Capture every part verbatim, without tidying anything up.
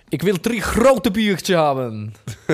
Ik wil drie grote biertjes haben.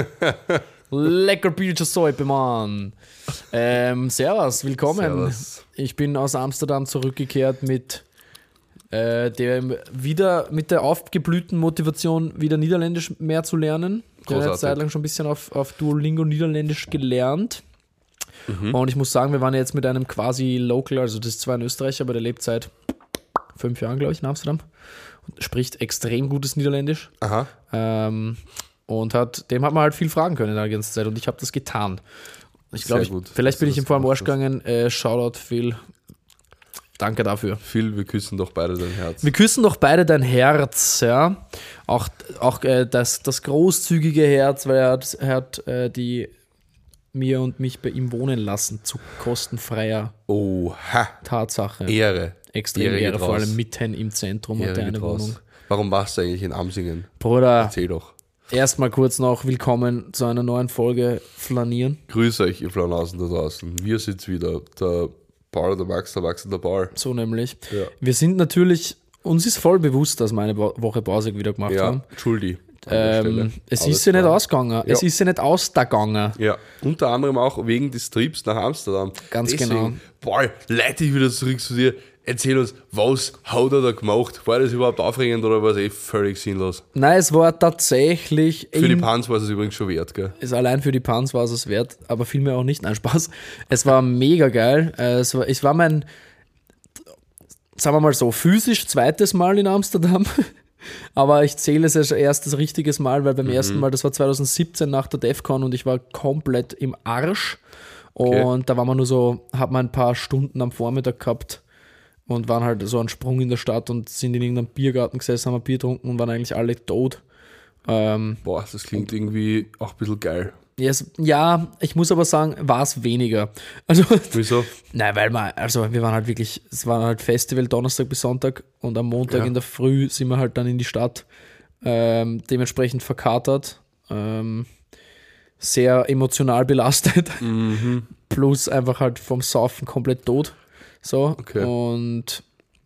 Lecker Biertjes Säupe, Mann. Ähm, servus, willkommen. Servus. Ich bin aus Amsterdam zurückgekehrt mit, äh, dem, wieder, mit der aufgeblühten Motivation, wieder Niederländisch mehr zu lernen. Ich habe eine Zeit lang schon ein bisschen auf, auf Duolingo Niederländisch gelernt. Mhm. Und ich muss sagen, wir waren jetzt mit einem quasi Local, also das ist zwar ein Österreicher, aber der lebt seit fünf Jahren, glaube ich, in Amsterdam. Und spricht extrem gutes Niederländisch. Aha. Ähm, und hat, dem hat man halt viel fragen können in der ganzen Zeit und ich habe das getan. Ich glaube, vielleicht bin ich ihm vor dem Arsch gegangen. Äh, Shoutout, Phil. Danke dafür. Phil, wir küssen doch beide dein Herz. Wir küssen doch beide dein Herz, ja. Auch, auch äh, das, das großzügige Herz, weil er hat, er hat äh, die mir und mich bei ihm wohnen lassen, zu kostenfreier Oha. Tatsache. Ehre. Extrem Ehre, Ehre vor allem mitten im Zentrum Ehre hat er eine Wohnung. Warum warst du eigentlich in Amsingen? Bruder, erzähl doch. Erstmal kurz noch willkommen zu einer neuen Folge Flanieren. Grüß euch, ihr Flanausen da draußen. Wir sind's wieder, der Paul, der Max, der Max und der Paul. So nämlich. Ja. Wir sind natürlich, uns ist voll bewusst, dass wir eine Woche Pause wieder gemacht ja, haben. Entschuldi. Ähm, es ist ja nicht ausgegangen. Ja. Es ist ja nicht ausgegangen. Ja, unter anderem auch wegen des Trips nach Amsterdam. Ganz Deswegen, genau. Paul, leite ich wieder zurück zu dir. Erzähl uns, was hat er da gemacht? War das überhaupt aufregend oder war es eh völlig sinnlos? Nein, es war tatsächlich... Für die Pans war es übrigens schon wert, gell? Ist allein für die Pans war es es wert, aber vielmehr auch nicht. Nein, Spaß. Es war mega geil. Es war, es war mein, sagen wir mal so, physisch zweites Mal in Amsterdam. Aber ich zähle es als erstes richtiges Mal, weil beim mhm. ersten Mal, das war zwanzig siebzehn nach der DEFCON und ich war komplett im Arsch. Okay. Und da war man nur so, hat man ein paar Stunden am Vormittag gehabt und waren halt so einen Sprung in der Stadt und sind in irgendeinem Biergarten gesessen, haben ein Bier getrunken und waren eigentlich alle tot. Ähm, Boah, das klingt irgendwie auch ein bisschen geil. Yes, ja, ich muss aber sagen, war es weniger. Also, wieso? Nein, weil wir, also wir waren halt wirklich, es war halt Festival Donnerstag bis Sonntag und am Montag ja. in der Früh sind wir halt dann in die Stadt, ähm, dementsprechend verkatert, ähm, sehr emotional belastet, mhm. plus einfach halt vom Saufen komplett tot. So, okay. Und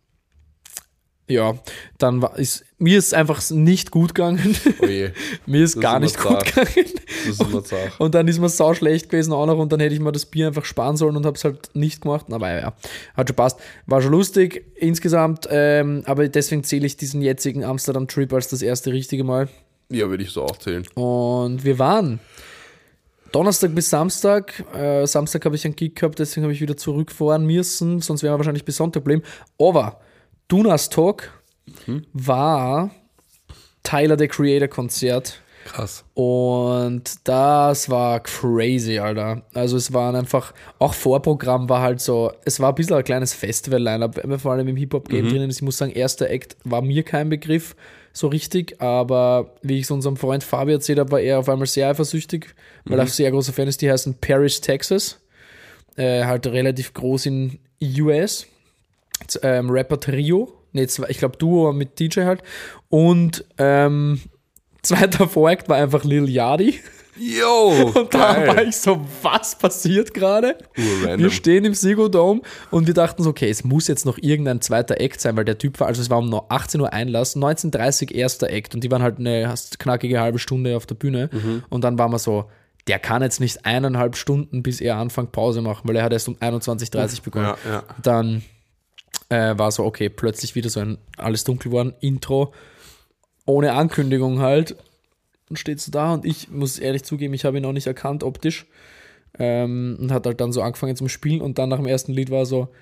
ja, dann war ist mir ist einfach nicht gut gegangen. Oh je. Mir ist das gar ist nicht gut gegangen. Das ist immer zart. Und dann ist mir sau schlecht gewesen auch noch und dann hätte ich mal das Bier einfach sparen sollen und habe es halt nicht gemacht. Aber ja, hat schon passt. War schon lustig insgesamt, ähm, aber deswegen zähle ich diesen jetzigen Amsterdam-Trip als das erste richtige Mal. Ja, würde ich so auch zählen. Und wir waren Donnerstag bis Samstag. Äh, Samstag habe ich einen Gig gehabt, deswegen habe ich wieder zurückfahren müssen, sonst wären wir wahrscheinlich bis Sonntag geblieben. Aber Donnerstag mhm. war Tyler, the Creator-Konzert. Krass. Und das war crazy, Alter. Also es waren einfach, auch Vorprogramm war halt so, es war ein bisschen ein kleines Festival-Line-Up, vor allem im Hip-Hop-Game mhm. drinnen ist. Ich muss sagen, erster Act war mir kein Begriff so richtig, aber wie ich es unserem Freund Fabi erzählt habe, war er auf einmal sehr eifersüchtig, weil mhm. er ein sehr großer Fan ist. Die heißen Paris, Texas. Äh, halt relativ groß in U S. Ähm, Rapper-Trio. Nee, ich glaube Duo mit D J halt. Und ähm, zweiter Vorakt war einfach Lil Yachty. Yo, und da war ich so, was passiert gerade? Wir stehen im Ziggo Dome und wir dachten so, okay, es muss jetzt noch irgendein zweiter Act sein, weil der Typ war, also es war um achtzehn Uhr Einlass, neunzehn Uhr dreißig erster Act und die waren halt eine knackige halbe Stunde auf der Bühne mhm. und dann waren wir so, der kann jetzt nicht eineinhalb Stunden, bis er anfängt Pause machen, weil er hat erst um einundzwanzig Uhr dreißig begonnen. Ja, ja. Dann äh, war so, okay, plötzlich wieder so ein alles dunkel geworden, Intro, ohne Ankündigung halt. Und steht so da und ich muss ehrlich zugeben, ich habe ihn auch nicht erkannt optisch ähm, und hat halt dann so angefangen zum Spielen und dann nach dem ersten Lied war so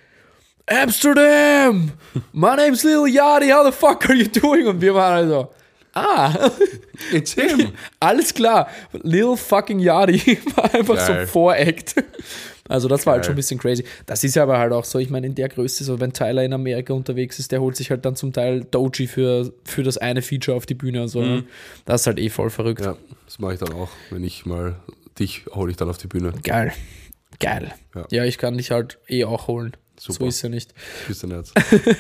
Amsterdam, my name's Lil Yachty, how the fuck are you doing? Und wir waren halt so, ah, it's him. Alles klar, Lil fucking Yachty war einfach Geil. so Voract. Also das war Geil. halt schon ein bisschen crazy. Das ist ja aber halt auch so, ich meine, in der Größe, so wenn Tyler in Amerika unterwegs ist, der holt sich halt dann zum Teil Doji für, für das eine Feature auf die Bühne und so. Mhm. Das ist halt eh voll verrückt. Ja, das mache ich dann auch, wenn ich mal, dich hole ich dann auf die Bühne. Geil. Geil. Ja, ja ich kann dich halt eh auch holen. Super. So ist ja nicht. Küss dein Herz.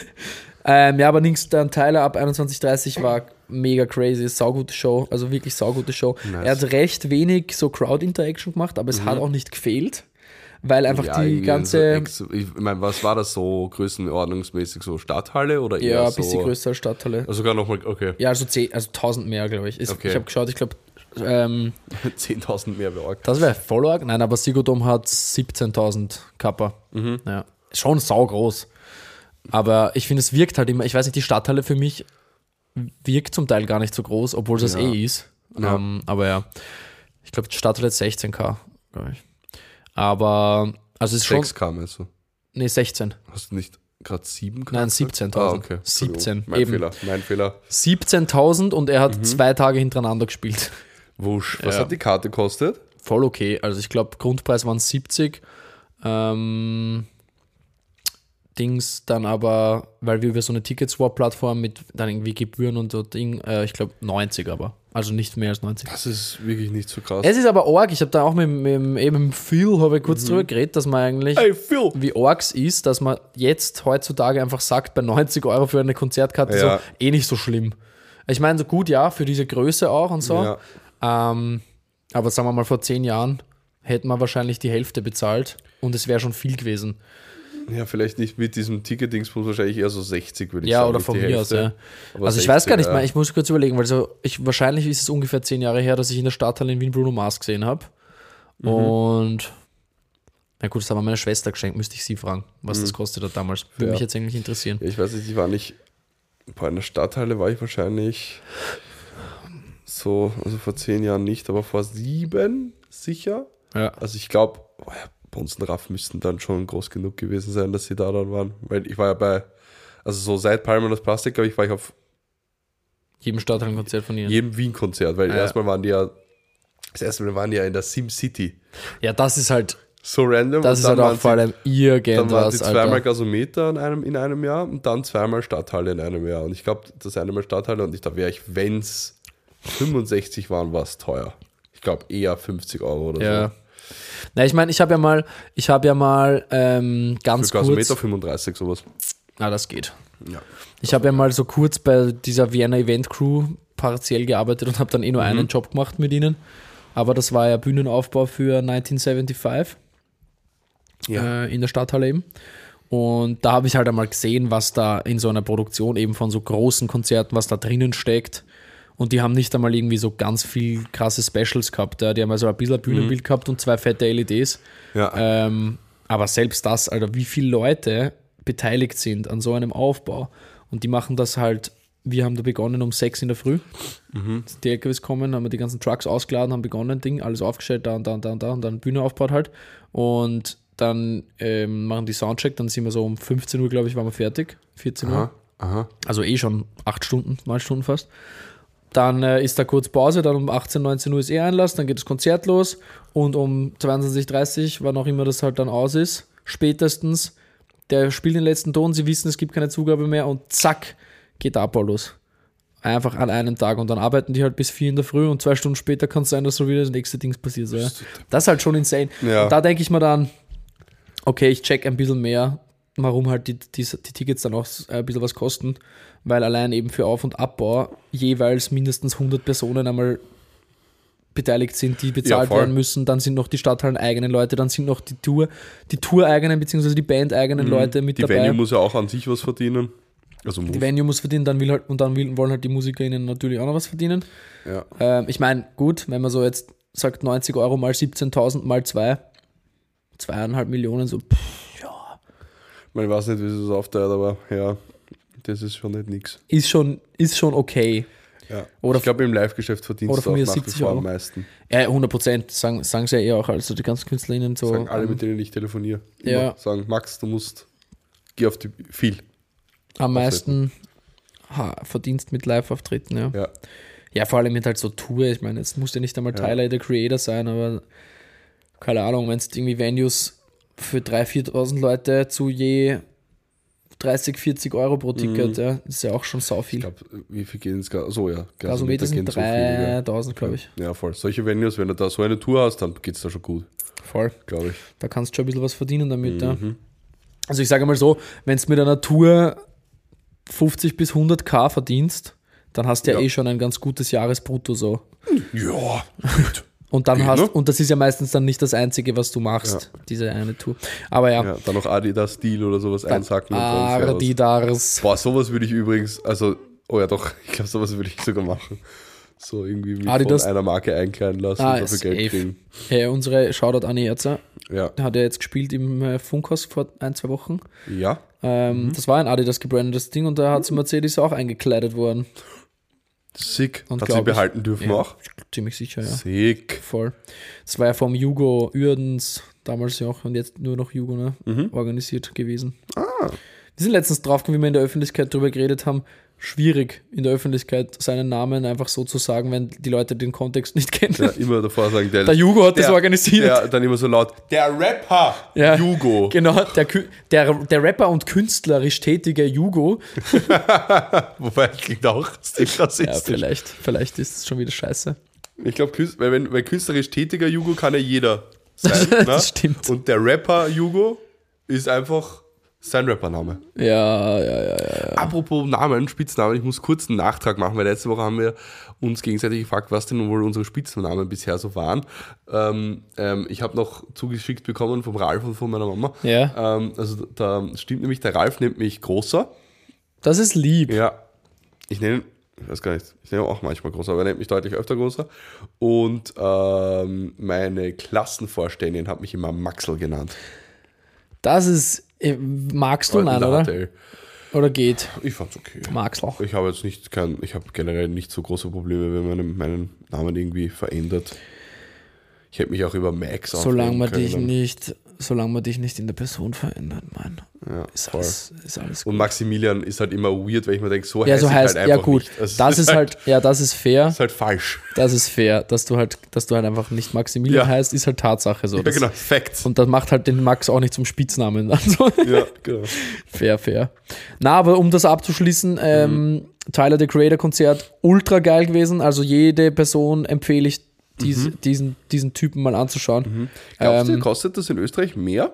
ähm, ja, aber links dann Tyler ab einundzwanzig Uhr dreißig war mega crazy, saugute Show, also wirklich saugute Show. Nice. Er hat recht wenig so Crowd-Interaction gemacht, aber es mhm. hat auch nicht gefehlt. weil einfach Ja, die irgendwie ganze, so ex- ich meine, was war das so größenordnungsmäßig? So Stadthalle oder eher ja, ein so? bisschen größer als Stadthalle. Also sogar nochmal, okay. Ja, also, zehn, also tausend mehr, glaube ich. Ist, Okay. Ich habe geschaut, ich glaube, ähm, zehntausend mehr wäre arg. das wäre voll arg. Nein, aber Sigurdom hat siebzehntausend Kappa. Mhm. Ja, schon saugroß. Aber ich finde, es wirkt halt immer, ich weiß nicht, die Stadthalle für mich wirkt zum Teil gar nicht so groß, obwohl es das Ja. eh ist. Ja. Ähm, aber ja, ich glaube, die Stadthalle hat sechzehn K, glaube ich. Aber, also es ist schon, sechs K meinst du? nee, sechzehn. Hast du nicht gerade sieben K? Nein, Ah, siebzehntausend. okay. siebzehn, Mein eben. Fehler, mein Fehler. siebzehntausend und er hat Mhm. zwei Tage hintereinander gespielt. Wusch. Was Ja. hat die Karte gekostet? Voll okay. Also ich glaube, Grundpreis waren siebzig. Ähm, Dings dann aber, weil wir über so eine Ticketswap-Plattform mit dann irgendwie Gebühren und so Ding, äh, ich glaube neunzig aber. Also nicht mehr als neunzig. Das ist wirklich nicht so krass. Es ist aber arg. Ich habe da auch mit, mit, eben mit Phil habe ich kurz drüber geredet, dass man eigentlich, Hey Phil! wie arg es ist, dass man jetzt heutzutage einfach sagt, bei neunzig Euro für eine Konzertkarte Ja. so, eh nicht so schlimm. Ich meine, so gut, ja, für diese Größe auch und so. Ja. Ähm, aber sagen wir mal, vor zehn Jahren hätten wir wahrscheinlich die Hälfte bezahlt und es wäre schon viel gewesen. Ja, vielleicht nicht mit diesem Ticket-Dingsbus, wahrscheinlich eher so sechzig, würde ich Ja, sagen. oder nicht von die mir aus, Hälfte, ja. aber Also ich weiß gar nicht sechzig, mehr, ja. ich muss kurz überlegen, weil so, ich, wahrscheinlich ist es ungefähr zehn Jahre her, dass ich in der Stadthalle in Wien Bruno Mars gesehen habe. Mhm. Und na gut, das haben wir meiner Schwester geschenkt, müsste ich sie fragen, was das kostet hat damals. Würde Ja. mich jetzt eigentlich interessieren. Ja, ich weiß nicht, ich war nicht, bei einer Stadthalle war ich wahrscheinlich so, also vor zehn Jahren nicht, aber vor sieben sicher. Ja. Also ich glaube, Bonzenraff müssten dann schon groß genug gewesen sein, dass sie da dann waren. Weil ich war ja bei, also so seit Palmen das Plastik, glaube ich, war ich auf Jedem Stadthallenkonzert von ihnen. jedem Wien-Konzert, weil Ja. erstmal waren die ja, das erste Mal waren die ja in der SimCity. Ja, das ist halt, So random. das ist und halt dann auch waren vor sie- allem Dann waren die irgendwas, zweimal Alter. Gasometer in einem, in einem Jahr und dann zweimal Stadthalle in einem Jahr. Und ich glaube, das eine Mal Stadthalle und ich, da wäre ich, wenn es fünfundsechzig waren, war es teuer. Ich glaube eher fünfzig Euro oder Ja. so. Na, ich meine, ich habe ja mal, ich habe ja mal ähm, ganz Für Gasometer kurz. fünfunddreißig, sowas. Ah, das geht. Ja. Ich habe ja mal so kurz bei dieser Vienna Event Crew partiell gearbeitet und habe dann eh nur einen Job gemacht mit ihnen. Aber das war ja Bühnenaufbau für neunzehnhundertfünfundsiebzig Ja. äh, in der Stadthalle eben. Und da habe ich halt einmal gesehen, was da in so einer Produktion eben von so großen Konzerten, was da drinnen steckt. Und die haben nicht einmal irgendwie so ganz viel krasse Specials gehabt. Ja. Die haben also ein bisschen ein Bühnenbild gehabt und zwei fette L E Ds. Ja. Ähm, aber selbst das, Alter, wie viele Leute beteiligt sind an so einem Aufbau. Und die machen das halt, wir haben da begonnen um sechs in der Früh. Die L K Ws kommen, haben wir die ganzen Trucks ausgeladen, haben begonnen, Ding, alles aufgestellt, da und da und da und da und dann Bühne aufgebaut halt. Und dann ähm, machen die Soundcheck, dann sind wir so um fünfzehn Uhr, glaube ich, waren wir fertig. vierzehn Uhr. Aha. Aha. Also eh schon acht Stunden, neun Stunden fast. Dann äh, ist da kurz Pause, dann um achtzehn, neunzehn Uhr ist eh Einlass, dann geht das Konzert los und um zweiundzwanzig Uhr dreißig, wann auch immer das halt dann aus ist, spätestens, der spielt den letzten Ton, sie wissen, es gibt keine Zugabe mehr und zack, geht der Abbau los. Einfach an einem Tag und dann arbeiten die halt bis vier in der Früh und zwei Stunden später kann es sein, dass so wieder das nächste Ding passiert. So, ja. Das ist halt schon insane. Ja. Und da denke ich mir dann, okay, ich check ein bisschen mehr, warum halt die, die, die Tickets dann auch ein bisschen was kosten, weil allein eben für Auf- und Abbau jeweils mindestens hundert Personen einmal beteiligt sind, die bezahlt Ja, voll. werden müssen, dann sind noch die Stadthallen eigenen Leute, dann sind noch die Tour, die Tour-eigenen bzw. die Band-eigenen Leute mit Die dabei. Venue muss ja auch an sich was verdienen. Also muss. Die Venue muss verdienen, dann will halt, und dann will, wollen halt die MusikerInnen natürlich auch noch was verdienen. Ja. Ähm, ich meine, gut, wenn man so jetzt sagt neunzig Euro mal siebzehntausend mal zwei, zweieinhalb Millionen, so, pff, ja, Man weiß nicht, wie es aufteilt, aber ja, das ist schon nicht nix. ist schon, ist schon okay. Ja. Oder- ich glaube, im Live-Geschäft verdienst oder du von auch mir nach wie siebzig vor Euro. am meisten. Ja, hundert Prozent, sagen, sagen sie ja eh auch, also die ganzen KünstlerInnen so. Sagen alle, ähm, mit denen ich telefoniere. Ja. Immer sagen, Max, du musst, geh auf die, viel. am meisten ha, verdienst mit Live-Auftritten, ja. Ja. Ja, vor allem mit halt so Tour. Ich meine, jetzt muss ja nicht einmal Ja. Tyler der Creator sein, aber keine Ahnung, wenn es irgendwie Venues für dreitausend, viertausend Leute zu je dreißig, vierzig Euro pro Ticket, ja, ist ja auch schon sau Ich viel. glaube, wie viel gehen es gerade? So, ja. Gasometer sind gehen so viele, dreitausend, glaube ich. ja. Ja, voll. Solche Venues, wenn du da so eine Tour hast, dann geht es da schon gut, Voll. glaube ich. Da kannst du schon ein bisschen was verdienen damit, ja. Mhm. Also ich sage mal so, wenn du mit einer Tour fünfzig bis hundert K verdienst, dann hast du ja, Ja. eh schon ein ganz gutes Jahresbrutto so. Ja, Und dann Geht hast, noch? und das ist ja meistens dann nicht das Einzige, was du machst, Ja. diese eine Tour. Aber ja, Ja, dann noch Adidas Stil oder sowas einsacken. und dann fährst. Adidas. Boah, sowas würde ich übrigens, also, oh ja doch, ich glaube, sowas würde ich sogar machen. So irgendwie mich Adidas- von einer Marke einkleiden lassen Ah, und dafür Geld safe. kriegen. Hey, unsere Shoutout Anni Erzer, Ja. der hat ja jetzt gespielt im äh, Funkhaus vor ein, zwei Wochen. Ja. Ähm, Das war ein Adidas gebrandetes Ding und da hat sie Mercedes auch eingekleidet worden. Sick. Und Hat sie glaub ich- behalten dürfen Ja, auch. ziemlich sicher, ja. Sick. Voll. Das war ja vom Jugo Uerdens, damals ja auch und jetzt nur noch Jugo, ne? Organisiert gewesen. Ah. Wir sind letztens draufgekommen, wie wir in der Öffentlichkeit drüber geredet haben. Schwierig in der Öffentlichkeit seinen Namen einfach so zu sagen, wenn die Leute den Kontext nicht kennen. Ja, immer davor sagen, der, Der Jugo hat das der- organisiert. Der, dann immer so laut, der Rapper, Ja. Jugo. Genau, der, Kü- der, der Rapper und künstlerisch tätige Jugo. Wobei, das klingt auch ziemlich Ja, rassistisch. vielleicht, vielleicht ist es schon wieder scheiße. Ich glaube, weil, wenn- weil künstlerisch tätiger Jugo kann ja jeder sein. Ne? Das stimmt. Und der Rapper Jugo ist einfach sein Rappername. Ja, ja, ja, ja. Apropos Namen, Spitznamen, ich muss kurz einen Nachtrag machen, weil letzte Woche haben wir uns gegenseitig gefragt, was denn wohl unsere Spitznamen bisher so waren. Ähm, ähm, ich habe noch zugeschickt bekommen vom Ralf und von meiner Mama. Ja. Ähm, also da stimmt nämlich, der Ralf nennt mich Großer. Das ist lieb. Ja, ich nenne, ich weiß gar nicht, ich nenne auch manchmal Großer, aber er nennt mich deutlich öfter Großer. Und ähm, meine Klassenvorständin hat mich immer Maxl genannt. Das ist, äh, magst du In nein, der oder? H T L. Oder geht? Ich fand's okay. Magst auch. Ich habe jetzt nicht, kein, ich habe generell nicht so große Probleme, wenn man meinen Namen irgendwie verändert. Ich hätte mich auch über Max Solange man aufregen dich können. nicht, solange man dich nicht in der Person verändert, Mann. Ja, Ist voll. alles, ist alles gut. Und Maximilian ist halt immer weird, weil ich mir denke, so Ja, heißt so ich heißt, halt ja einfach gut, nicht. Also das ist halt, ja, das ist fair, ist halt falsch. das ist fair, dass du halt, dass du halt einfach nicht Maximilian Ja. heißt, ist halt Tatsache so. Ja, Das- genau, Facts. Und das macht halt den Max auch nicht zum Spitznamen. Also, Ja, genau. fair, fair. Na, aber um das abzuschließen, ähm, Tyler, the Creator Konzert, ultra geil gewesen, also jede Person empfehle ich, dies, diesen, diesen Typen mal anzuschauen. Glaubst Ähm, du, kostet das in Österreich mehr?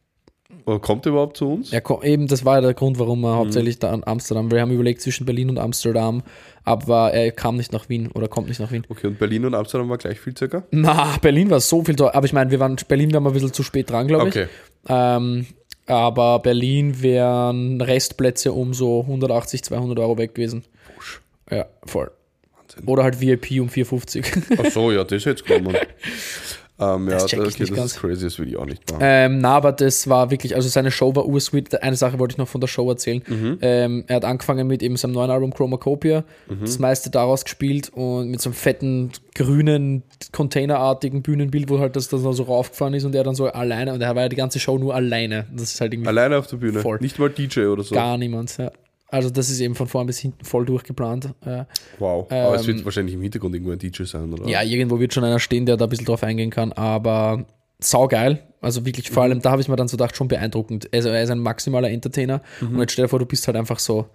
Oder kommt er überhaupt zu uns? Ja, ko- eben, das war ja der Grund, warum er hauptsächlich da an Amsterdam, wir haben überlegt zwischen Berlin und Amsterdam, aber er kam nicht nach Wien oder kommt nicht nach Wien. Okay, und Berlin und Amsterdam war gleich viel circa? Na, Berlin war so viel teuer, aber ich meine, wir waren, Berlin waren wir ein bisschen zu spät dran, glaube ich. Okay. Ähm, aber Berlin wären Restplätze um so hundertachtzig, zweihundert Euro weg gewesen. Ja, voll. Wahnsinn. Oder halt V I P um vierhundertfünfzig. Ach so, ja, das hätte ich genommen. ähm, ja, Das check ich okay, nicht das ganz. ist crazy, das will ich auch nicht machen. Ähm, na, aber das war wirklich, also seine Show war ursweet. Eine Sache wollte ich noch von der Show erzählen. Ähm, er hat angefangen mit eben seinem neuen Album Chromacopia, das meiste daraus gespielt und mit so einem fetten, grünen, containerartigen Bühnenbild, wo halt das dann so raufgefahren ist und er dann so alleine, und er war ja die ganze Show nur alleine. Das ist halt irgendwie Alleine auf der Bühne, Voll. nicht mal D J oder so. gar niemand. Ja. Also das ist eben von vorn bis hinten voll durchgeplant. Äh, Wow, aber es Ähm, wird wahrscheinlich im Hintergrund irgendwo ein D J sein, oder? Ja, irgendwo wird schon einer stehen, der da ein bisschen drauf eingehen kann, aber saugeil. Also wirklich, vor allem, da habe ich mir dann so gedacht, schon beeindruckend. Also er ist ein maximaler Entertainer und jetzt stell dir vor, du bist halt einfach so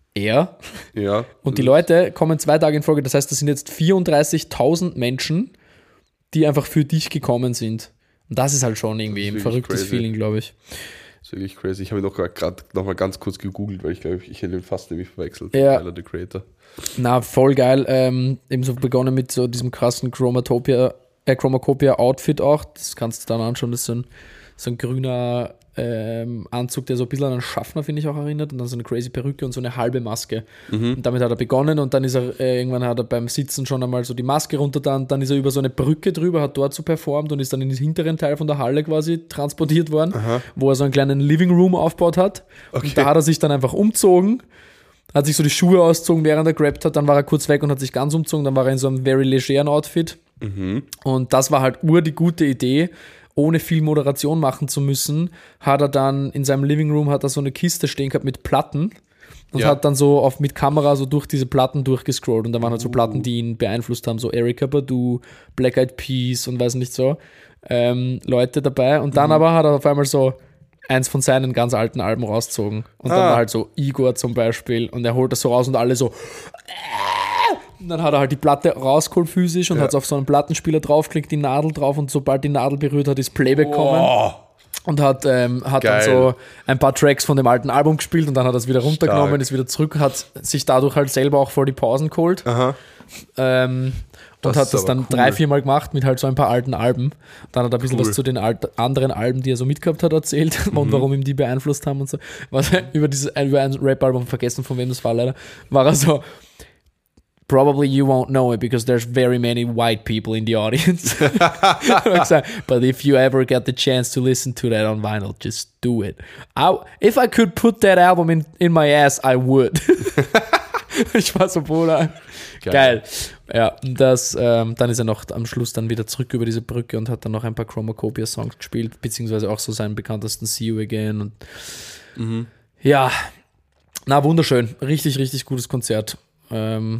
er Ja. und die Leute kommen zwei Tage in Folge, das heißt, das sind jetzt vierunddreißigtausend Menschen, die einfach für dich gekommen sind. Und das ist halt schon irgendwie ein wirklich verrücktes crazy. Feeling, glaube ich. Das ist wirklich crazy. Ich habe ihn noch gerade noch mal ganz kurz gegoogelt, weil ich glaube, ich hätte ihn fast nämlich verwechselt. Ja. Tyler, the Creator. Na, voll geil. Ähm, ebenso begonnen mit so diesem krassen Chromatopia, äh, Chromacopia-Outfit auch. Das kannst du dann anschauen. Das ist so ein, so ein grüner ähm, Anzug, der so ein bisschen an einen Schaffner, finde ich, auch erinnert. Und dann so eine crazy Perücke und so eine halbe Maske. Und damit hat er begonnen und dann ist er, äh, irgendwann hat er beim Sitzen schon einmal so die Maske runter, dann, dann ist er über so eine Brücke drüber, hat dort so performt und ist dann in den hinteren Teil von der Halle quasi transportiert worden, wo er so einen kleinen Living Room aufgebaut hat. Okay. Und da hat er sich dann einfach umzogen, hat sich so die Schuhe ausgezogen, während er gerappt hat, dann war er kurz weg und hat sich ganz umzogen, dann war er in so einem very legeren Outfit. Und das war halt ur die gute Idee, ohne viel Moderation machen zu müssen, hat er dann in seinem Living Room hat er so eine Kiste stehen gehabt mit Platten und Ja. hat dann so auf, mit Kamera so durch diese Platten durchgescrollt und da waren halt so Platten, die ihn beeinflusst haben, so Erykah Badu, Black Eyed Peas und weiß nicht so, ähm, Leute dabei und dann aber hat er auf einmal so eins von seinen ganz alten Alben rausgezogen und dann Ah. war halt so Igor zum Beispiel und er holt das so raus und alle so und dann hat er halt die Platte rausgeholt physisch und Ja. hat auf so einen Plattenspieler draufgelegt, die Nadel drauf und sobald die Nadel berührt hat, ist Playback gekommen Oh, und hat, ähm, hat dann Geil. so ein paar Tracks von dem alten Album gespielt und dann hat er es wieder runtergenommen, Stark. ist wieder zurück, hat sich dadurch halt selber auch vor die Pausen geholt. aha. Ähm, und Das hat ist das aber dann cool. drei, vier Mal gemacht mit halt so ein paar alten Alben. Dann hat er ein bisschen Cool. was zu den alt, anderen Alben, die er so mitgehabt hat, erzählt Mhm. und warum ihm die beeinflusst haben und so. Was er über, dieses, über ein Rap-Album, vergessen von wem das war leider, war er so: Probably you won't know it because there's very many white people in the audience. Und er gesagt, but if you ever get the chance to listen to that on vinyl, just do it. I, if I could put that album in, in my ass, I would. Ich war so, Bruder. Geil. Geil. Ja, und das, ähm, dann ist er noch am Schluss dann wieder zurück über diese Brücke und hat dann noch ein paar Chromacopia-Songs gespielt, beziehungsweise auch so seinen bekanntesten See You Again. Und Mhm. ja, na, wunderschön. Richtig, richtig gutes Konzert. Ähm,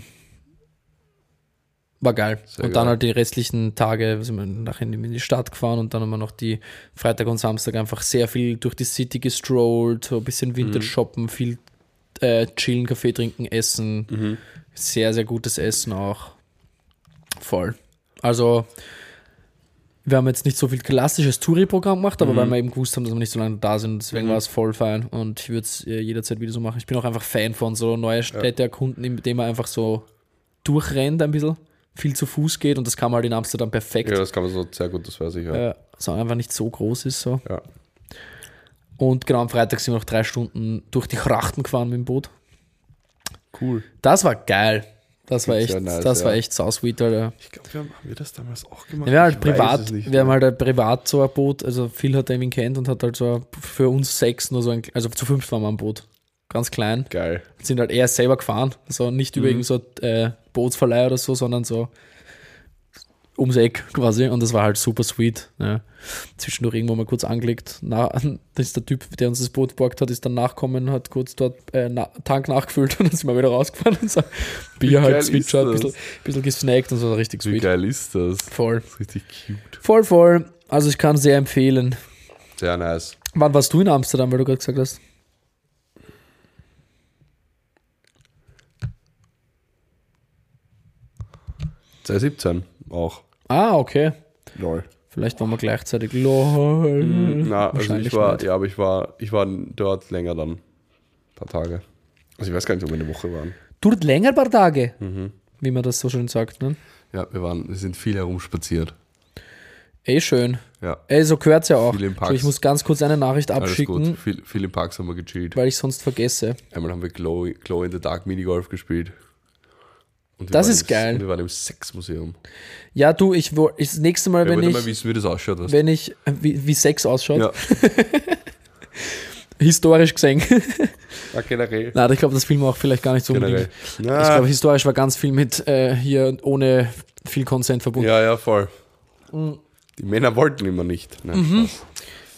war geil. Sehr und dann geil. halt die restlichen Tage sind wir nachher in die Stadt gefahren und dann haben wir noch die Freitag und Samstag einfach sehr viel durch die City gestrollt, so ein bisschen Vintage shoppen, viel äh, chillen, Kaffee trinken, essen. Mhm. Sehr, sehr gutes Essen auch. Voll. Also, wir haben jetzt nicht so viel klassisches Touri-Programm gemacht, aber Mhm. weil wir eben gewusst haben, dass wir nicht so lange da sind, deswegen Mhm. war es voll fein und ich würde es äh, jederzeit wieder so machen. Ich bin auch einfach Fan von so neue Städte erkunden, indem man einfach so durchrennt ein bisschen, viel zu Fuß geht und das kann man halt in Amsterdam perfekt. Ja, das kann man so sehr gut, das weiß ich, ja. Äh, so einfach nicht so groß ist so. Ja. Und genau am Freitag sind wir noch drei Stunden durch die Krachten gefahren mit dem Boot. Cool. Das war geil. Das war Sehr echt, nice, das war ja. echt sau sweet, Alter. Ich glaube, wir haben, haben wir das damals auch gemacht? Ja, wir haben Ich halt weiß privat, es nicht wir haben mehr. halt ein privat so ein Boot, also Phil hat ihn kennt und hat halt so ein, für uns sechs nur so ein, also zu fünf waren wir am Boot. Ganz klein. Geil. Sind halt eher selber gefahren. Also nicht über Mhm. irgend so äh, Bootsverleih oder so, sondern so ums Eck quasi. Und das war halt super sweet. Ja. Zwischendurch irgendwo mal kurz angelegt. Na, das ist der Typ, der uns das Boot geborgt hat, ist dann nachgekommen, hat kurz dort äh, na, Tank nachgefüllt und dann sind wir wieder rausgefahren und so Bier Wie geil halt ist zwitschert, ein das? bisschen, bisschen gesnackt und so, richtig Wie sweet. geil ist das? Voll. Das ist richtig cute. Voll, voll. Also ich kann sehr empfehlen. Sehr nice. Wann warst du in Amsterdam, weil du gerade gesagt hast? zwanzig siebzehn auch. Ah, okay. Lol. Vielleicht waren wir gleichzeitig. Lol. Na, also Wahrscheinlich ich war, nicht. ja, aber ich war, ich war dort länger dann. Ein paar Tage. Also ich weiß gar nicht, ob wir eine Woche waren. Tut länger ein paar Tage, Mhm. wie man das so schön sagt. Ne? Ja, wir waren, wir sind viel herumspaziert. Eh schön. Ja, Ey, so gehört es ja auch. Viel im Park. So, ich muss ganz kurz eine Nachricht alles abschicken, gut. Viel, viel im Parks haben wir gechillt. weil ich sonst vergesse. Einmal haben wir Glow, Glow in the Dark Minigolf gespielt. Und wir Das waren ist im, geil. Und wir waren im Sexmuseum. Ja, du, ich wo- ich- das nächste Mal, Wir wenn wollen ich, mal wissen, wie das ausschaut. Was? wenn ich, wie, wie Sex ausschaut, Ja. historisch gesehen. ja, generell. Nein, ich glaube, das filmen wir auch vielleicht gar nicht so generell. unbedingt. Ja, Ich glaube, historisch war ganz viel mit äh, hier ohne viel Consent verbunden. ja, ja, voll. Mhm. Die Männer wollten immer nicht. Nein, Spaß.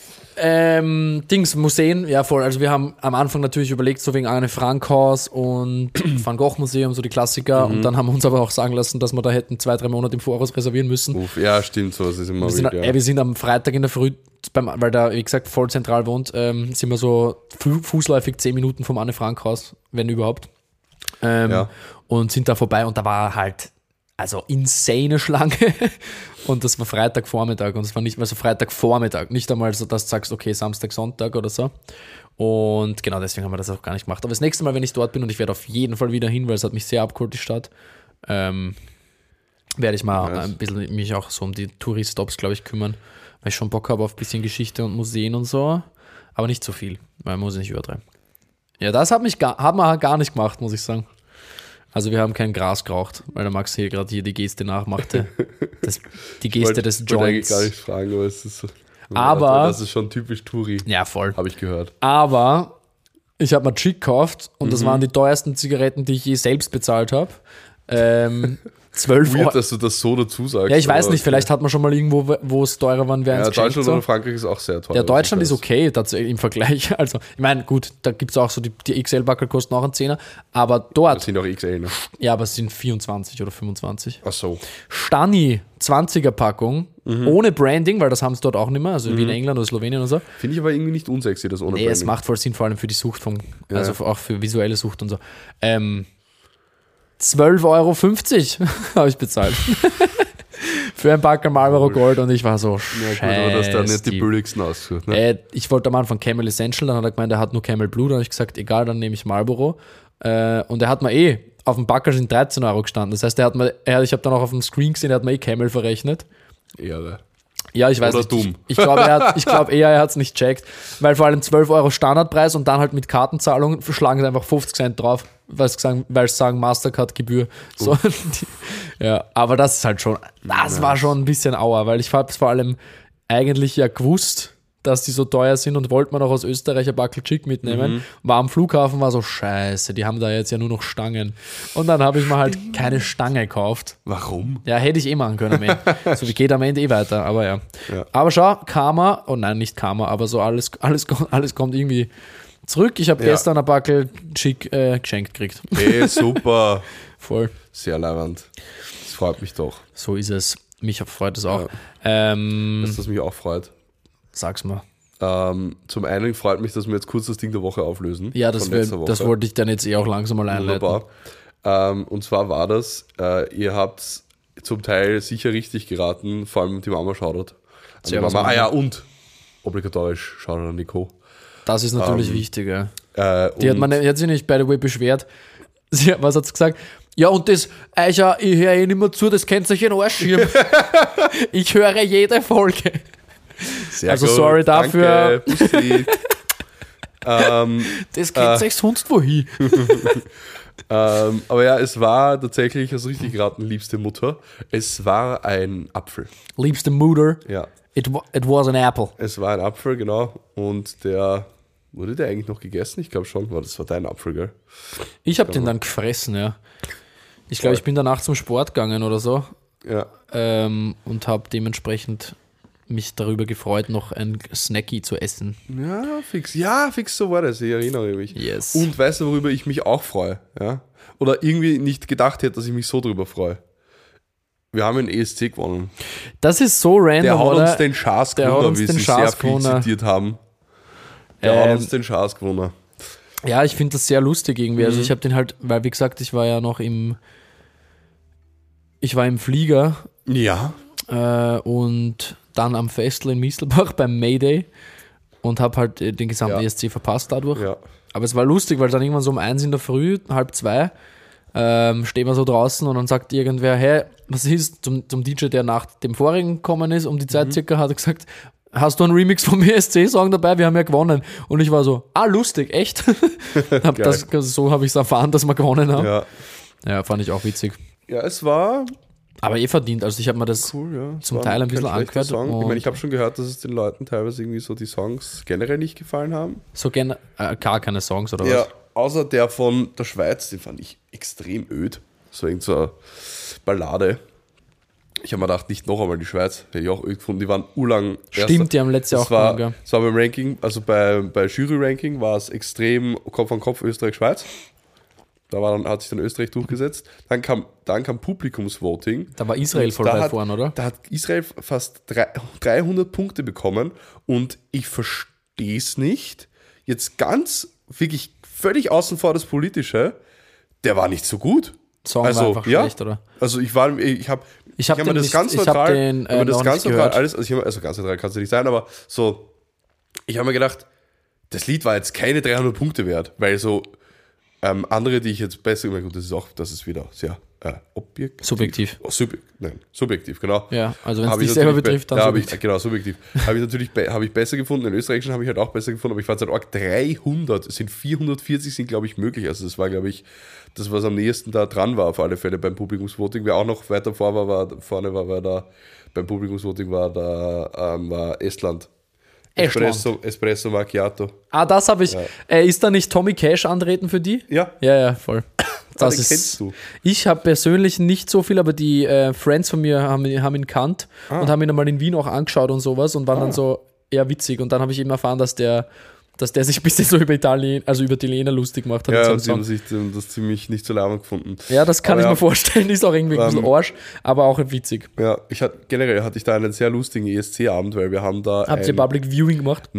Ähm, Dings, Museen, ja voll. Also wir haben am Anfang natürlich überlegt, so wegen Anne Frank Haus und Van Gogh Museum, so die Klassiker. Mhm. Und dann haben wir uns aber auch sagen lassen, dass wir da hätten zwei, drei Monate im Voraus reservieren müssen. Uff, ja, stimmt, so. Das ist immer Wir sind, wild, ja. ey, wir sind am Freitag in der Früh, beim, weil da, wie gesagt, voll zentral wohnt, ähm, sind wir so fu- fußläufig zehn Minuten vom Anne Frank Haus, wenn überhaupt. Ähm, Ja. Und sind da vorbei und da war halt, also insane Schlange. Und das war Freitagvormittag und es war nicht mal so Freitagvormittag, nicht einmal so, dass du sagst, okay, Samstag, Sonntag oder so. Und genau deswegen haben wir das auch gar nicht gemacht. Aber das nächste Mal, wenn ich dort bin und ich werde auf jeden Fall wieder hin, weil es hat mich sehr abgeholt, die Stadt, ähm, werde ich mal Nice. ein bisschen mich auch so um die Touri-Stops, glaube ich, kümmern, weil ich schon Bock habe auf ein bisschen Geschichte und Museen und so. Aber nicht so viel, weil man muss nicht übertreiben. Ja, das hat mich gar, haben wir gar nicht gemacht, muss ich sagen. Also wir haben kein Gras geraucht, weil der Max hier gerade hier die Geste nachmachte. Das, die Ich Geste wollte- des ich wollte eigentlich Joints. gar nicht fragen, aber es ist so. Aber- Das ist schon typisch Touri, Ja, voll. habe ich gehört. Aber ich habe mal Chick gekauft und Mhm. das waren die teuersten Zigaretten, die ich je selbst bezahlt habe. Ähm, zwölf Weird, Euro. dass du das so dazu sagst. Ja, ich weiß aber nicht, vielleicht hat man schon mal irgendwo, wo es teurer waren, wer Ja, eins geschenkt Deutschland so. oder Frankreich ist auch sehr teuer. Ja, Deutschland ist das okay tatsächlich im Vergleich. Also, ich meine, gut, da gibt es auch so, die, die X L-Backel kosten auch einen Zehner, aber Das dort, sind auch X L, ne? ja, aber es sind vierundzwanzig oder fünfundzwanzig. Ach so. Stani, zwanziger-Packung, Mhm. ohne Branding, weil das haben sie dort auch nicht mehr, also wie in England oder Slowenien oder so. Finde ich aber irgendwie nicht unsexy, das ohne Nee, es Branding. macht voll Sinn, vor allem für die Sucht vom, Ja. also auch für visuelle Sucht und so. Ähm, zwölf Euro fünfzig habe ich bezahlt. Für ein Packer Marlboro Gold und ich war so, Ja, gut, aber das da nicht die Scheiß, billigsten ausgesucht, ne? Äh, ich wollte am Anfang Camel Essential, dann hat er gemeint, er hat nur Camel Blue, dann habe ich gesagt, egal, dann nehme ich Marlboro. Äh, und er hat mir eh auf dem Backerl sind dreizehn Euro gestanden. Das heißt, er hat mir, er, ich habe dann auch auf dem Screen gesehen, er hat mir eh Camel verrechnet. Ehre. Ja, ich weiß Oder nicht. dumm. Ich, ich glaube er ich glaub eher, er hat es nicht checkt. Weil vor allem zwölf Euro Standardpreis und dann halt mit Kartenzahlung schlagen sie einfach fünfzig Cent drauf, weil sie sagen, weil sie sagen Mastercard-Gebühr. So, die, ja, aber das ist halt schon, das Nice. war schon ein bisschen auer, weil ich habe es vor allem eigentlich ja gewusst, dass die so teuer sind und wollte man auch aus Österreich ein Backel Chick mitnehmen. Mhm. War am Flughafen, war so scheiße, die haben da jetzt ja nur noch Stangen. Und dann habe ich mir halt keine Stange gekauft. Warum? Ja, hätte ich eh machen können am Ende. So wie geht am Ende eh weiter, aber ja. Ja. Aber schau, Karma, oh nein, nicht Karma, aber so alles, alles, alles kommt irgendwie zurück. Ich habe Ja. gestern ein Backel Chick äh, geschenkt gekriegt. Hey, super. Voll. Sehr leibend. Das freut mich doch. So ist es. Mich freut es auch. Ja. Ähm, Dass das mich auch freut. sag's mal. Ähm, zum einen freut mich, dass wir jetzt kurz das Ding der Woche auflösen. Ja, das, von wär, letzter Woche. das wollte ich dann jetzt eh auch langsam mal einleiten. Wunderbar. Ähm, und zwar war das, äh, ihr habt zum Teil sicher richtig geraten, vor allem die Mama Shoutout. An die Servus, Mama. Ah Mama. ja, und obligatorisch Shoutout an Nico. Das ist natürlich Ähm, wichtig, ja. Äh, Die hat, und- meine, die hat sich nicht, by the way, beschwert. Sie, was hat sie gesagt? Ja, und das, äh, ich, ich höre eh nicht mehr zu, das könnt ihr euch in den Arsch schieben. Ich höre jede Folge. Sehr also gut, sorry dafür. Danke, Bussi. ähm, Das könnt ihr euch sonst wohin. ähm, aber ja, es war tatsächlich, also richtig geraten, liebste Mutter. Es war ein Apfel. Liebste Mutter, Ja, it, wa- it was an apple. es war ein Apfel, genau. Und der, wurde der eigentlich noch gegessen? Ich glaube schon, war das war dein Apfel, gell? Ich habe den dann gefressen, ja. Ich glaube, ich bin danach zum Sport gegangen oder so Ja. ähm, und habe dementsprechend mich darüber gefreut, noch ein Snacky zu essen. Ja, fix. Ja, fix, so war das. Ich erinnere mich. Yes. Und weißt du, worüber ich mich auch freue? Ja? Oder irgendwie nicht gedacht hätte, dass ich mich so drüber freue. Wir haben einen E S C gewonnen. Das ist so random, Der haut oder? uns den Schaß Der haut gewonnen, uns wie den sie Schaß sehr viel gewonnen. zitiert haben. Der haut Ähm, uns den Schaß gewonnen. Ja, ich finde das sehr lustig irgendwie. Mhm. Also ich habe den halt, weil wie gesagt, ich war ja noch im, ich war im Flieger Ja. äh, und dann am Festl in Mistelbach beim Mayday und habe halt äh, den gesamten Ja. E S C verpasst dadurch. Ja. Aber es war lustig, weil dann irgendwann so um eins in der Früh, halb zwei, ähm, stehen wir so draußen und dann sagt irgendwer, hey, was ist, zum, zum D J, der nach dem vorigen gekommen ist, um die Zeit Mhm. circa, hat er gesagt, hast du einen Remix vom E S C-Song dabei? Wir haben ja gewonnen. Und ich war so, ah, lustig, echt? hab Geil. das, so habe ich es erfahren, dass wir gewonnen haben. Ja. Ja, fand ich auch witzig. Ja, es war Aber eh verdient. Also ich habe mir das cool, ja. Es zum war Teil ein kein bisschen schlechter angehört Song. Ich und- meine, ich habe schon gehört, dass es den Leuten teilweise irgendwie so die Songs generell nicht gefallen haben. so gerne, äh, gar keine Songs oder Ja, was? außer der von der Schweiz, den fand ich extrem öd. So irgend so eine Ballade. Ich habe mir gedacht, nicht noch einmal die Schweiz. Hätte ich auch öd gefunden. Die waren urlang. Stimmt, die haben letztes Jahr das auch war, gewonnen, gell? das war beim Ranking, also bei, bei Jury-Ranking war es extrem Kopf an Kopf Österreich-Schweiz. Da war dann, hat sich dann Österreich durchgesetzt. Dann kam, dann kam Publikumsvoting. Da war Israel Und voll da weit hat, vorn, oder? Da hat Israel fast drei- dreihundert Punkte bekommen und ich verstehe es nicht. Jetzt ganz, wirklich völlig außen vor das Politische, der war nicht so gut. Song Also, war einfach ja. schlecht, oder? Also ich war, ich habe Ich hab mir den das nicht- ganz ich hab neutral, den, ich hab mir äh, das noch ganz nicht neutral gehört. alles, also, ich hab, also ganz neutral kann es ja nicht sein, aber so, ich habe mir gedacht, das Lied war jetzt keine dreihundert Punkte wert, weil so ähm, andere, die ich jetzt besser, ich meine, gut, das ist auch, das ist wieder sehr äh, objektiv. Subjektiv. Oh, subjek- nein, subjektiv, genau. Ja, also wenn es Hab ich dich selber natürlich be- betrifft, dann ja, hab ich, subjektiv. genau, subjektiv. Habe ich natürlich be- hab ich besser gefunden. In Österreichischen habe ich halt auch besser gefunden, aber ich fand es halt auch dreihundert, es sind vierhundertvierzig sind, glaube ich, möglich. Also das war, glaube ich, das, was am nächsten da dran war, auf alle Fälle beim Publikumsvoting. Wer auch noch weiter vor war, war vorne war, war da, beim Publikumsvoting war da ähm, war Estland. Estland. Espresso, Espresso Macchiato. Ah, das habe ich. Äh, ist da nicht Tommy Cash antreten für die? Ja, Ja, ja, voll. Das den ist, kennst du. Ich habe persönlich nicht so viel, aber die äh, Friends von mir haben, haben ihn kannt Ah. und haben ihn einmal in Wien auch angeschaut und sowas und waren dann so eher witzig. Und dann habe ich eben erfahren, dass der, dass der sich ein bisschen so über Italien, also über die Italiener lustig gemacht hat. in Ja, seinem und die haben Song. sich ähm, das ziemlich nicht so lahm gefunden. Ja, das kann Aber ich ja, mir vorstellen. Ist auch irgendwie ein bisschen Ähm, Arsch, aber auch witzig. Ja, ich hatte, generell hatte ich da einen sehr lustigen E S C-Abend, weil wir haben da Habt ihr ein- Public Viewing gemacht?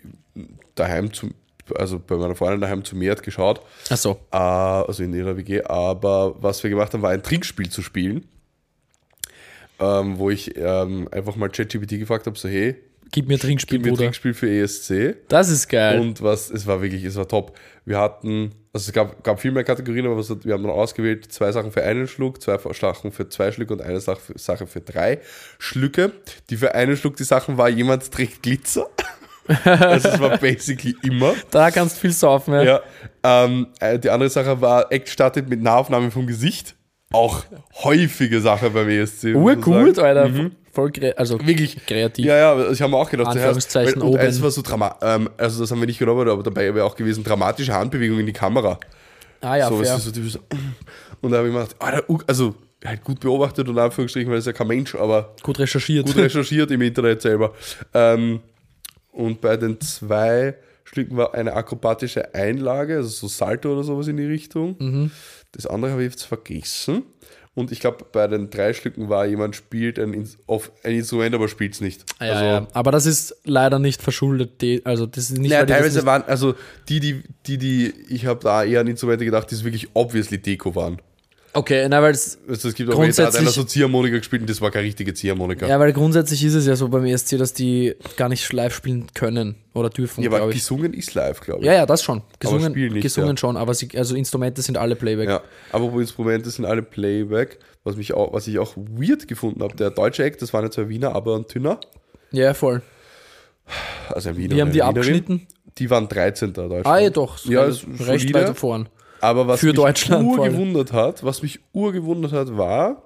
daheim zu, also bei meiner Freundin daheim zu Mert geschaut, Ach so. äh, also in ihrer W G, aber was wir gemacht haben, war ein Trinkspiel zu spielen, ähm, wo ich ähm, einfach mal ChatGPT gefragt habe, so hey, Gib mir Trinkspiel, Gib mir Bruder. Trinkspiel für E S C. Das ist geil. Und was, es war wirklich, es war top. Wir hatten, also es gab, gab viel mehr Kategorien, aber was, wir haben dann ausgewählt, zwei Sachen für einen Schluck, zwei Sachen für zwei Schlücke und eine Sache für, Sache für drei Schlücke. Die für einen Schluck, die Sachen war, jemand trägt Glitzer. Also es war basically immer. Da kannst du viel saufen, ja. Ja, ähm, die andere Sache war, Act startet mit Nahaufnahme vom Gesicht. Auch häufige Sache beim E S C. Urgut, Alter. Mhm. Voll kre- also wirklich kreativ. Ja, ja, ich habe mir auch gedacht, Anführungszeichen und oben. es war so Drama, ähm, also das haben wir nicht genommen, aber dabei wäre auch gewesen, dramatische Handbewegung in die Kamera. Ah ja, so, fair. so, so, und da habe ich mir gedacht, Alter, also halt gut beobachtet und Anführungsstrichen, weil es ja kein Mensch, aber gut recherchiert. Gut recherchiert im Internet selber. Ähm, und bei den zwei Schlücken war eine akrobatische Einlage, also so Salto oder sowas in die Richtung. Mhm. Das andere habe ich jetzt vergessen. Und ich glaube, bei den drei Stücken war jemand spielt ein, Ins- auf ein Instrument, aber spielt es nicht. Ja, also, ja. Aber das ist leider nicht verschuldet. Die, also das ist nicht, naja, weil die das teilweise nicht, waren, also die, die, die, die, ich habe da eher an Instrumente gedacht, die es wirklich obviously Deko waren. Okay, na, weil es Also es gibt auch welche, da hat einer grundsätzlich, so Ziehharmonika gespielt und das war keine richtige Ziehharmonika. ja, weil grundsätzlich ist es ja so beim E S C, dass die gar nicht live spielen können oder dürfen, Ja, aber glaube ich. gesungen ist live, glaube ich. Ja, ja, das schon. Gesungen, spielen nicht, gesungen ja. schon, aber sie, also Instrumente sind alle Playback. Ja, aber wo Instrumente sind alle Playback, was, mich auch, was ich auch weird gefunden habe. Der deutsche Act, das waren jetzt zwei Wiener, aber ein Tünner. Ja, voll. Also ein Wiener. Wie haben und die eine Wienerin. abgeschnitten? Die waren dreizehnter Deutschland. Ah, ja, doch. Ja, das ist recht solide. weit vorn. Aber was Für mich Deutschland vor allem. urgewundert hat, was mich urgewundert hat, war,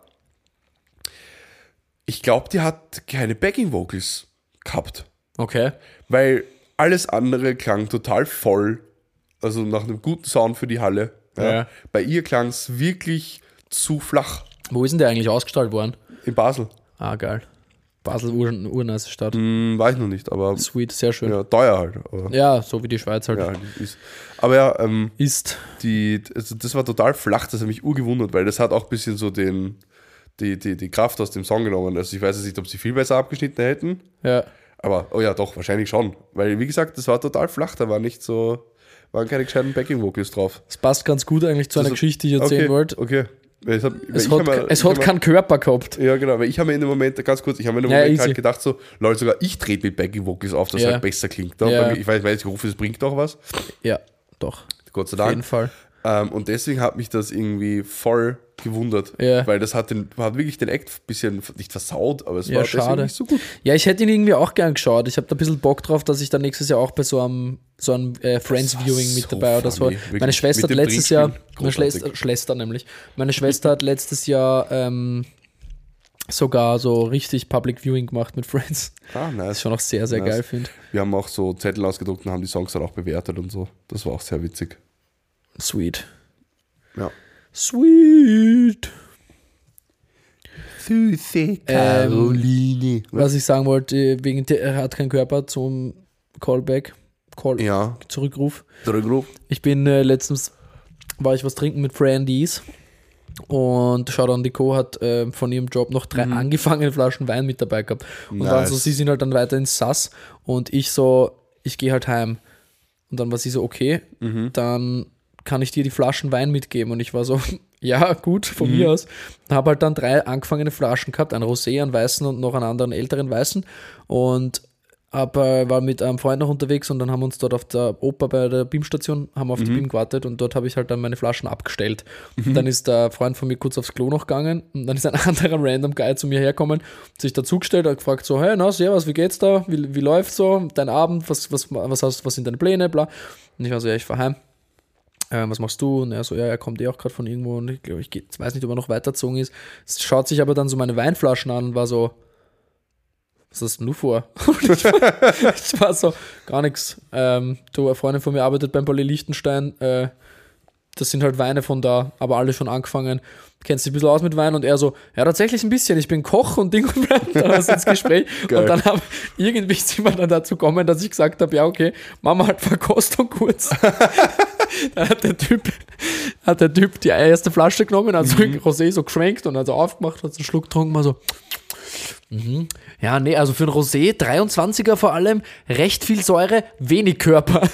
ich glaube, die hat keine Backing Vocals gehabt. Okay. Weil alles andere klang total voll. Also nach einem guten Sound für die Halle. Ja. Ja. Bei ihr klang es wirklich zu flach. Wo ist denn der eigentlich ausgestrahlt worden? In Basel. Ah, geil. Basel, ur, urnice Stadt. Hm, weiß ich noch nicht, aber Sweet, sehr schön. Ja. ja, teuer halt. Aber, so wie die Schweiz halt ja, ist. Aber ja, ähm, ist. die, also das war total flach, das hat mich urgewundert, weil das hat auch ein bisschen so den, die, die, die Kraft aus dem Song genommen. Also ich weiß jetzt nicht, ob sie viel besser abgeschnitten hätten, Ja. aber oh ja, doch, wahrscheinlich schon. Weil, wie gesagt, das war total flach, da war nicht so, waren keine gescheiten Backing-Vocals drauf. Es passt ganz gut eigentlich zu einer Also, Geschichte, die ich erzählen okay, wollte. Okay. Weil ich hab, weil Es ich hat, hab mir- es ich hat hab mir- keinen Körper gehabt. Ja, genau, weil ich habe mir in dem Moment, ganz kurz, ich habe mir in dem Ja, Moment easy. halt gedacht, so, Leute, sogar ich trete mit Backing Vocals auf, dass es Ja. halt besser klingt. Ne? Ja. Bei mir, ich weiß, weil ich hoffe, es bringt auch was. Ja, doch. Gott sei Auf jeden Dank. Fall. Ähm, und deswegen hat mich das irgendwie voll gewundert. Ja. Weil das hat, den, hat wirklich den Act ein bisschen, nicht versaut, aber es Ja, war deswegen schade. nicht so gut. Ja, ich hätte ihn irgendwie auch gern geschaut. Ich habe da ein bisschen Bock drauf, dass ich dann nächstes Jahr auch bei so einem, so einem äh, Friends-Viewing mit so dabei oder so. funny. Wirklich. Meine Schwester Mit hat dem letztes Jahr, Trinkspiel. meine Großartig. Schwester, Schwester nämlich, meine Schwester hat letztes Jahr ähm, sogar so richtig Public Viewing gemacht mit Friends. Ah, Was ich nice. schon auch sehr, sehr Nice. geil finde. Wir haben auch so Zettel ausgedruckt und haben die Songs dann auch bewertet und so. Das war auch sehr witzig. Sweet. Ja. Sweet. Süße Caroline. Was ich sagen wollte, wegen der, er hat keinen Körper zum Callback, Call, Ja, Zurückruf. Drückruf. Ich bin äh, letztens, war ich was trinken mit Friendies und Shoutout Nico hat äh, von ihrem Job noch drei angefangene Flaschen Wein mit dabei gehabt. Und Nice. dann so, sie sind halt dann weiter ins Sass und ich so, ich gehe halt heim. Und dann war sie so, okay, dann kann ich dir die Flaschen Wein mitgeben. Und ich war so, ja, gut, von mir aus. Habe halt dann drei angefangene Flaschen gehabt, einen Rosé, einen weißen und noch einen anderen älteren weißen. Und hab, äh, war mit einem Freund noch unterwegs und dann haben wir uns dort auf der Oper bei der B I M-Station, haben auf die B I M gewartet und dort habe ich halt dann meine Flaschen abgestellt. Und dann ist der Freund von mir kurz aufs Klo noch gegangen und dann ist ein anderer random Guy zu mir herkommen, sich dazugestellt, hat gefragt so, hey, na, servus, wie geht's da? Wie, wie läuft's so? Dein Abend, was, was, was hast, was sind deine Pläne? Bla. Und ich war so, ja, ich fahr heim. Ähm, was machst du? Und er so, ja, er kommt eh auch gerade von irgendwo und ich glaube, ich geh, weiß nicht, ob er noch weitergezogen ist. Schaut sich aber dann so meine Weinflaschen an und war so, was hast denn du vor? Und ich, war, ich war so, gar nichts. Ähm, du, eine Freundin von mir arbeitet beim Pauli Liechtenstein. Äh, das sind halt Weine von da, aber alle schon angefangen. Kennst dich ein bisschen aus mit Wein? Und er so, ja, tatsächlich ein bisschen. Ich bin Koch und Ding und Wein. Da war es ins Gespräch. Geil. Und dann haben irgendwie sind wir dann dazu gekommen, dass ich gesagt habe, ja, okay, machen wir halt Verkostung kurz. Dann hat der Typ, hat der Typ die erste Flasche genommen, hat so ein Rosé so geschwenkt und hat so aufgemacht, hat so einen Schluck getrunken, mal so, Mhm. Ja, nee, also für ein Rosé, dreiundzwanziger vor allem, recht viel Säure, wenig Körper.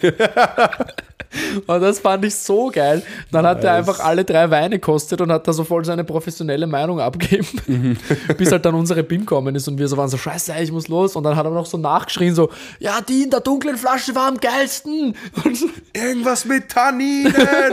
Und das fand ich so geil. Dann hat nice. er einfach alle drei Weine kostet und hat da so voll seine professionelle Meinung abgegeben. Mhm. Bis halt dann unsere B I M kommen ist und wir so waren so, scheiße, ich muss los. Und dann hat er noch so nachgeschrien, so, ja, die in der dunklen Flasche war am geilsten. Und so, irgendwas mit Tanninen.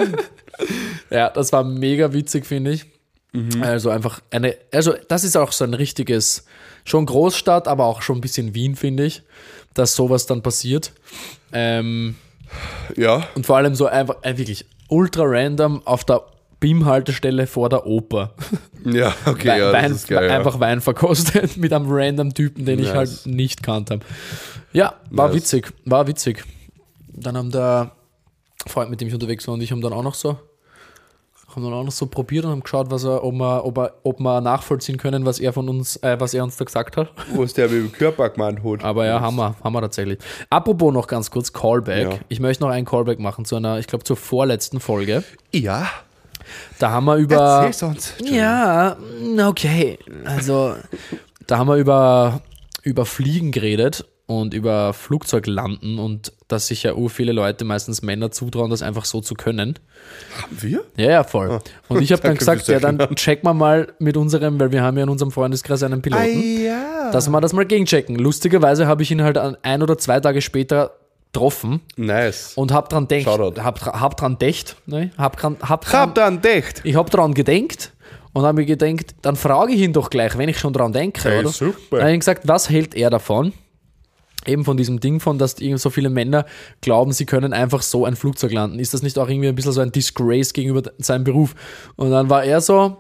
Ja, das war mega witzig, finde ich. Mhm. Also einfach eine, also das ist auch so ein richtiges, schon Großstadt, aber auch schon ein bisschen Wien, finde ich, dass sowas dann passiert. Ähm, ja. Und vor allem so einfach äh, wirklich ultra random auf der B I M-Haltestelle vor der Oper. Ja, okay, Wein, ja, das Wein, ist geil, einfach ja. Wein verkostet mit einem random Typen, den nice. ich halt nicht kannte. Ja, war nice. witzig, war witzig. Dann haben der Freund, mit dem ich unterwegs war, und ich haben dann auch noch so haben dann auch noch so probiert und haben geschaut, was er, ob wir, ob er, ob wir nachvollziehen können, was er von uns, äh, was er uns da gesagt hat. Wo ist der mit dem Körper gemeint hat. Aber ja, haben wir, haben wir tatsächlich. Apropos noch ganz kurz, Callback. Ja. Ich möchte noch einen Callback machen zu einer, ich glaube, zur vorletzten Folge. Ja. Da haben wir über... Erzähl's uns. Ja, okay. Also, da haben wir über, über Fliegen geredet und über Flugzeuglanden und dass sich ja ur viele Leute, meistens Männer, zutrauen, das einfach so zu können. Haben wir? Ja, ja, voll. Ah, und ich habe dann gesagt, ja, dann checken wir mal mit unserem, weil wir haben ja in unserem Freundeskreis einen Piloten, ah, ja. dass wir das mal gegenchecken. Lustigerweise habe ich ihn halt ein oder zwei Tage später getroffen. Nice. Und hab dran denkt, hab, hab dran dächt, ne? hab, dran, hab, dran, hab dran dächt. Ich hab dran gedenkt und habe mir gedacht, dann frage ich ihn doch gleich, wenn ich schon dran denke, hey, oder? Super. Dann habe ich gesagt, was hält er davon? Eben von diesem Ding von, dass so viele Männer glauben, sie können einfach so ein Flugzeug landen. Ist das nicht auch irgendwie ein bisschen so ein Disgrace gegenüber seinem Beruf? Und dann war er so,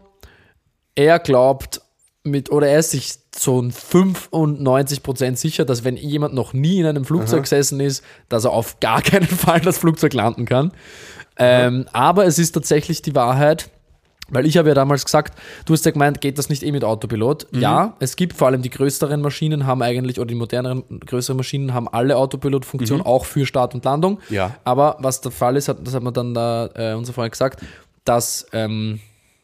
er glaubt mit, oder er ist sich so fünfundneunzig Prozent sicher, dass wenn jemand noch nie in einem Flugzeug Aha. gesessen ist, dass er auf gar keinen Fall das Flugzeug landen kann. Ähm, aber es ist tatsächlich die Wahrheit, weil ich habe ja damals gesagt, du hast ja gemeint, geht das nicht eh mit Autopilot? Mhm. Ja, es gibt vor allem die größeren Maschinen haben eigentlich, oder die moderneren, größeren Maschinen haben alle Autopilot-Funktion, mhm. auch für Start und Landung. Ja. Aber was der Fall ist, hat, das hat mir dann da, äh, unser Freund gesagt, dass, ähm,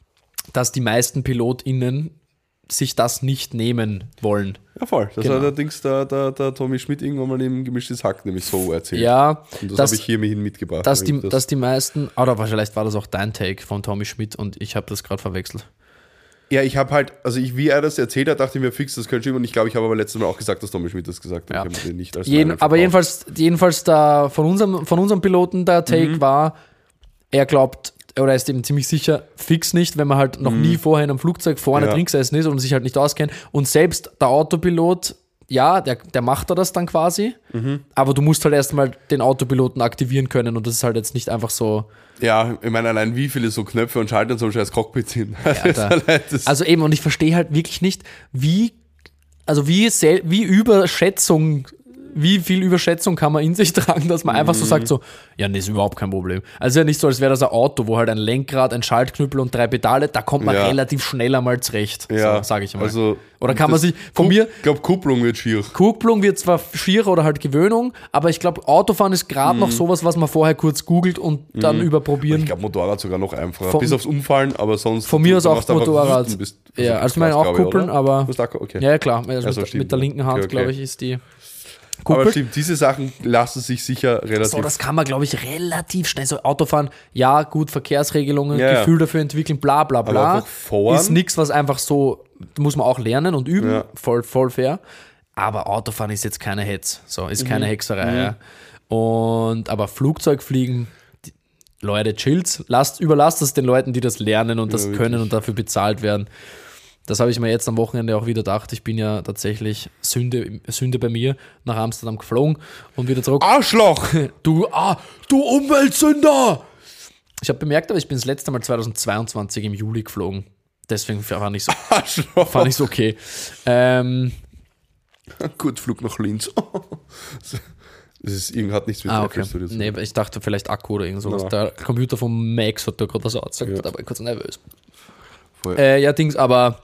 dass die meisten PilotInnen sich das nicht nehmen wollen. Ja, voll. Das genau. hat allerdings der, der, der Tommy Schmidt irgendwann mal im Gemischtes Hack nämlich so erzählt. Ja. Und das habe ich hier hin mitgebracht. Dass die, das dass die meisten, oder vielleicht war das auch dein Take von Tommy Schmidt und ich habe das gerade verwechselt. Ja, ich habe halt, also ich, wie er das erzählt hat, dachte ich mir, fix, das könnte stimmen. Und ich glaube, ich habe aber letztes Mal auch gesagt, dass Tommy Schmidt das gesagt hat. Ja. Ich habe den nicht als Jeden, aber jedenfalls, jedenfalls da von unserem, von unserem Piloten der Take mhm. war, er glaubt, oder er ist eben ziemlich sicher, fix nicht, wenn man halt noch mhm. nie vorher in einem Flugzeug vorne ja. drin gesessen ist und sich halt nicht auskennt. Und selbst der Autopilot, ja, der, der macht da das dann quasi, mhm. aber du musst halt erstmal den Autopiloten aktivieren können und das ist halt jetzt nicht einfach so. Ja, ich meine, allein wie viele so Knöpfe und Schalter in so einem scheiß Cockpit sind. Ja, da, also eben, und ich verstehe halt wirklich nicht, wie, also wie, sel- wie Überschätzung wie viel Überschätzung kann man in sich tragen, dass man einfach so sagt, so, ja, nee, ist überhaupt kein Problem. Also ja nicht so, als wäre das ein Auto, wo halt ein Lenkrad, ein Schaltknüppel und drei Pedale, da kommt man ja. relativ schnell einmal zurecht, ja. so, sage ich mal. Also, oder kann man sich, von Kup- mir... Ich glaube, Kupplung wird schier. Kupplung wird zwar schier oder halt Gewöhnung, aber ich glaube, Autofahren ist gerade mm. noch sowas, was man vorher kurz googelt und mm. dann überprobieren. Ich glaube, Motorrad sogar noch einfacher. Von, Bis aufs Umfallen, aber sonst... Von mir aus auch Motorrad. Bist, also ja, also ich meine auch Kuppeln, aber... Okay. Ja, klar, also also mit, stimmt, mit der linken Hand, okay, okay. glaube ich, ist die... Kuppel. Aber stimmt, diese Sachen lassen sich sicher relativ... So, das kann man, glaube ich, relativ schnell. So Autofahren, ja, gut, Verkehrsregelungen, ja, Gefühl ja. dafür entwickeln, bla bla bla. Ist nichts, was einfach so, muss man auch lernen und üben, ja. voll, voll fair. Aber Autofahren ist jetzt keine Hetz, so, ist keine mhm. Hexerei. Mhm. Ja. Und, aber Flugzeugfliegen, die, Leute, chillt, lasst, überlasst das den Leuten, die das lernen und das ja, können und dafür bezahlt werden. Das habe ich mir jetzt am Wochenende auch wieder gedacht. Ich bin ja tatsächlich Sünde, Sünde bei mir nach Amsterdam geflogen und wieder zurück. Arschloch! Du, ah, du Umweltsünder! Ich habe bemerkt, aber ich bin das letzte Mal zweitausendzweiundzwanzig im Juli geflogen. Deswegen fand ich so, Arschloch. fand ich okay. Ähm, Gut, Flug nach Linz. Das ist, hat nichts mit ah, okay. zu tun. Nee, ich dachte vielleicht Akku oder irgend sowas. No. Der Computer vom Max hat da gerade was ausgesagt, ja. Da war ich kurz nervös. Äh, ja, Dings, aber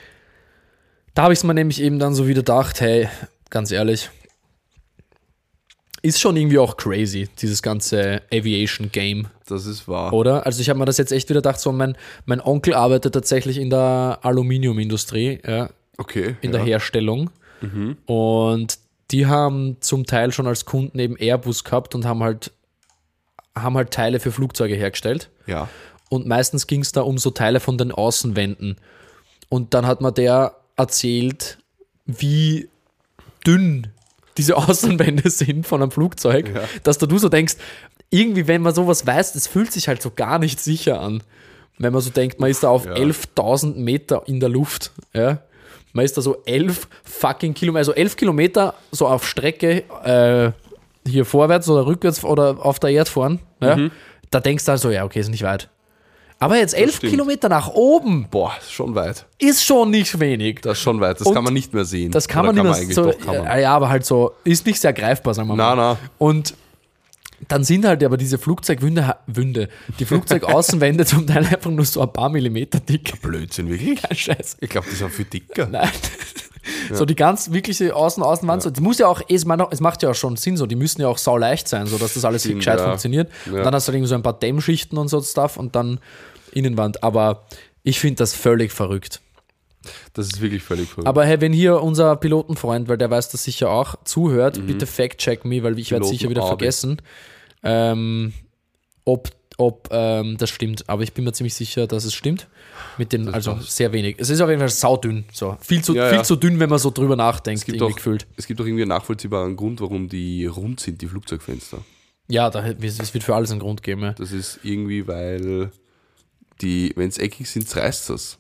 da habe ich es mir nämlich eben dann so wieder gedacht, hey, ganz ehrlich, ist schon irgendwie auch crazy, dieses ganze Aviation-Game. Das ist wahr. Oder? Also ich habe mir das jetzt echt wieder gedacht, so mein, mein Onkel arbeitet tatsächlich in der Aluminiumindustrie, ja, Okay. in ja. der Herstellung. Und die haben zum Teil schon als Kunden eben Airbus gehabt und haben halt, haben halt Teile für Flugzeuge hergestellt. Ja. Und meistens ging es da um so Teile von den Außenwänden. Und dann hat mir der erzählt, wie dünn diese Außenwände sind von einem Flugzeug, Ja. dass da du so denkst, irgendwie, wenn man sowas weiß, das fühlt sich halt so gar nicht sicher an. Wenn man so denkt, man ist da auf Ja. elftausend Meter in der Luft. Ja? Man ist da so elf fucking Kilometer, also elf Kilometer so auf Strecke äh, hier vorwärts oder rückwärts oder auf der Erde fahren. Ja? Da denkst du also, ja, okay, ist nicht weit. Aber jetzt elf stimmt. Kilometer nach oben Boah, ist schon weit. ist schon nicht wenig. Das ist schon weit. Das Und kann man nicht mehr sehen. Das kann Oder man nicht mehr eigentlich so. Doch, kann man. äh, Ja, aber halt so, ist nicht sehr greifbar, sagen wir mal. Na, na. Und dann sind halt aber diese Flugzeugwünde, Wünde, die Flugzeugaußenwände zum Teil einfach nur so ein paar Millimeter dick. Blödsinn, wirklich? Kein Scheiß. Ich glaube, die sind viel dicker. Nein. So die ganz wirkliche Außen-Außenwand, so, die muss ja auch, es macht- es macht ja auch schon Sinn, so, die müssen ja auch sau leicht sein, so dass das alles Stimmt, gescheit ja. funktioniert. Ja. Und dann hast du halt irgendwie so ein paar Dämmschichten und so Stuff und dann Innenwand. Aber ich finde das völlig verrückt. Das ist wirklich völlig verrückt. Aber hey, wenn hier unser Pilotenfreund, weil der weiß das sicher auch, zuhört, bitte fact-check me, weil ich werde es sicher wieder Piloten-Abi. vergessen, ähm, ob, ob ähm, das stimmt. Aber ich bin mir ziemlich sicher, dass es stimmt. Mit den, also passt. sehr wenig. Es ist auf jeden Fall saudünn. So. Viel, zu, Ja, viel ja. zu dünn, wenn man so drüber nachdenkt, es gibt, irgendwie doch, gefühlt. es gibt doch irgendwie einen nachvollziehbaren Grund, warum die rund sind, die Flugzeugfenster. Ja, da, es wird für alles einen Grund geben. Ja. Das ist irgendwie, weil die, wenn es eckig sind, reißt das.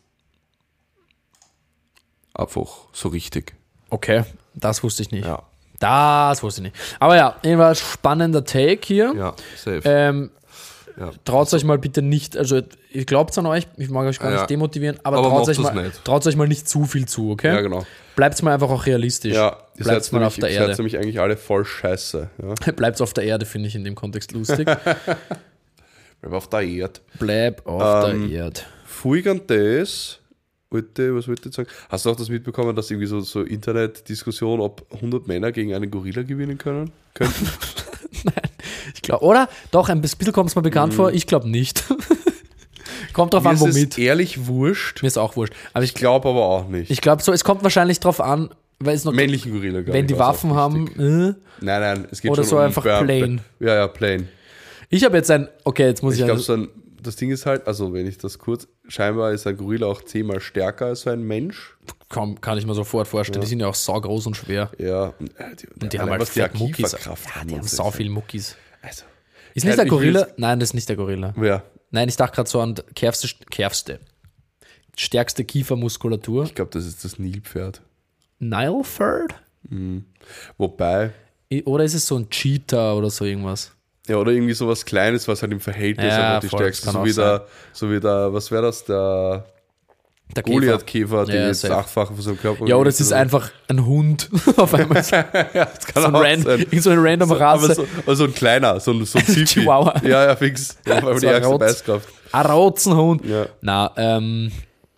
Einfach so richtig. Okay, das wusste ich nicht. Ja, Das wusste ich nicht. Aber ja, jedenfalls spannender Take hier. ja, safe. Ähm, ja. Traut euch mal bitte nicht, also ihr glaubt an euch, ich mag euch gar Ja. nicht demotivieren, aber, Aber traut macht euch, das mal, nicht. traut euch mal nicht zu viel zu, okay? Ja, genau. Bleibt mal einfach auch realistisch. Ja, ihr Bleibt seid mal nämlich, auf der ihr seid Erde. nämlich eigentlich alle voll scheiße. Ja? Bleibt auf der Erde, finde ich in dem Kontext lustig. Bleib auf der Erde. Bleib auf Ähm, der Erde. Folge an das, wollte, was wollte ich sagen? Hast du auch das mitbekommen, dass irgendwie so, so Internetdiskussion, ob hundert Männer gegen einen Gorilla gewinnen können? Könnten? Ich glaube, oder? Doch, ein bisschen kommt es mir bekannt vor, ich glaube nicht. Kommt drauf Mir an, ist womit. es ehrlich wurscht. Mir ist auch wurscht. Aber ich, Ich glaube aber auch nicht. ich glaube so, es kommt wahrscheinlich drauf an, weil es noch, Männlichen Gorilla, glaube wenn ich, die war's Waffen auch haben. richtig. Äh. Nein, nein, es geht Oder schon so um einfach Bär- plain. Ja, ja, plain. Ich habe jetzt ein, okay, jetzt muss ich, Ich glaube, ein, so ein, das Ding ist halt, also wenn ich das kurz, scheinbar ist ein Gorilla auch zehnmal stärker als so ein Mensch. komm, kann ich mir sofort vorstellen, die sind ja auch saugroß und schwer. Ja, und, äh, die, Und die haben allein halt was die fett Muckis. Kieferkraft Ja, haben die und haben so sau ist. viel Muckis. Also, Ist nicht Ja, der ich will Gorilla? jetzt- Nein, das ist nicht der Gorilla. ja, Nein, ich dachte gerade so an die kärfste, kärfste, stärkste Kiefermuskulatur. ich glaube, das ist das Nilpferd. Nileford? Wobei, I- Oder ist es so ein Cheetah oder so irgendwas? ja, oder irgendwie sowas Kleines, was halt im Verhältnis Ja, einfach die voll, stärkste, das kann so wie, auch der, so wie der, was wäre das, der Der Goliath-Käfer, der Ja, jetzt safe. achtfache von seinem Körper. Ja, oder es ist einfach ein Hund auf einmal. So, das kann so, ein auch ran, sein. irgend so eine random Aber Rasse. so, aber so ein kleiner, so ein, so ein Zifi. Chihuahua. Ja, ja, fix. Ja, auf einmal So die ein ärgste Rotz. Beißkraft. Ein Rotzenhund. Ja. Na, ähm.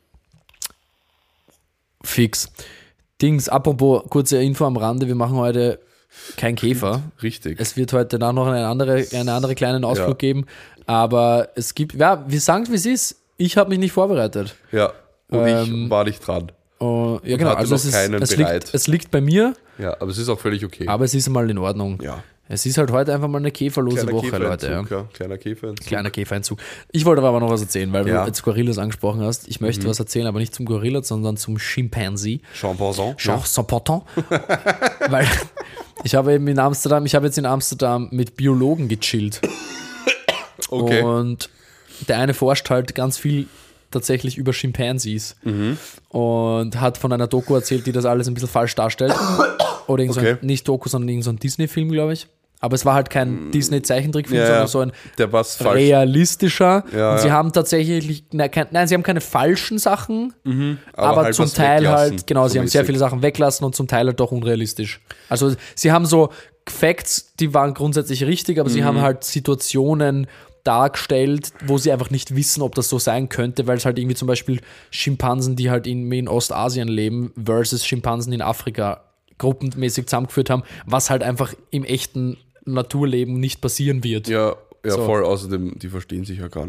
Fix. Dings, apropos, kurze Info am Rande, wir machen heute kein Käfer. Richtig. Es wird heute dann noch eine andere, eine andere kleinen Ausflug Ja. geben, aber es gibt, ja, wir sagen es, wie es ist. Ich habe mich nicht vorbereitet. ja, und Ähm, ich war nicht dran. Uh, ja, genau. hatte Also noch es, ist, keinen es, bereit. liegt, es liegt bei mir, Ja, aber es ist auch völlig okay. aber es ist mal in Ordnung. ja. Es ist halt heute einfach mal eine käferlose Kleiner Woche, Leute. Ja. Käferentzug, ja. Kleiner Käferentzug. Kleiner Käfereinzug. Ich wollte aber noch was erzählen, weil Ja. du jetzt Gorillas angesprochen hast. Ich möchte was erzählen, aber nicht zum Gorilla, sondern zum Chimpanzee. Champanson. Jean Saint-Portant. Weil ich habe eben in Amsterdam, ich habe jetzt in Amsterdam mit Biologen gechillt. Okay. Und der eine forscht halt ganz viel tatsächlich über Chimpansees Mhm. und hat von einer Doku erzählt, die das alles ein bisschen falsch darstellt. Oder irgend so Okay. ein, nicht Doku, sondern irgend so ein Disney-Film, glaube ich. Aber es war halt kein Disney-Zeichentrickfilm, Ja, sondern ja. so ein Der was falsch. realistischer. Ja, und sie ja. haben tatsächlich, nein, kein, nein, sie haben keine falschen Sachen, aber, halt zum was Teil weglassen, halt, genau, so sie haben sehr mäßig. viele Sachen weglassen und zum Teil halt doch unrealistisch. Also sie haben so Facts, die waren grundsätzlich richtig, aber sie Mhm. haben halt Situationen dargestellt, wo sie einfach nicht wissen, ob das so sein könnte, weil es halt irgendwie zum Beispiel Schimpansen, die halt in, in Ostasien leben, versus Schimpansen in Afrika gruppenmäßig zusammengeführt haben, was halt einfach im echten Naturleben nicht passieren wird. Ja, ja So. voll. Außerdem, die verstehen sich ja gar nicht.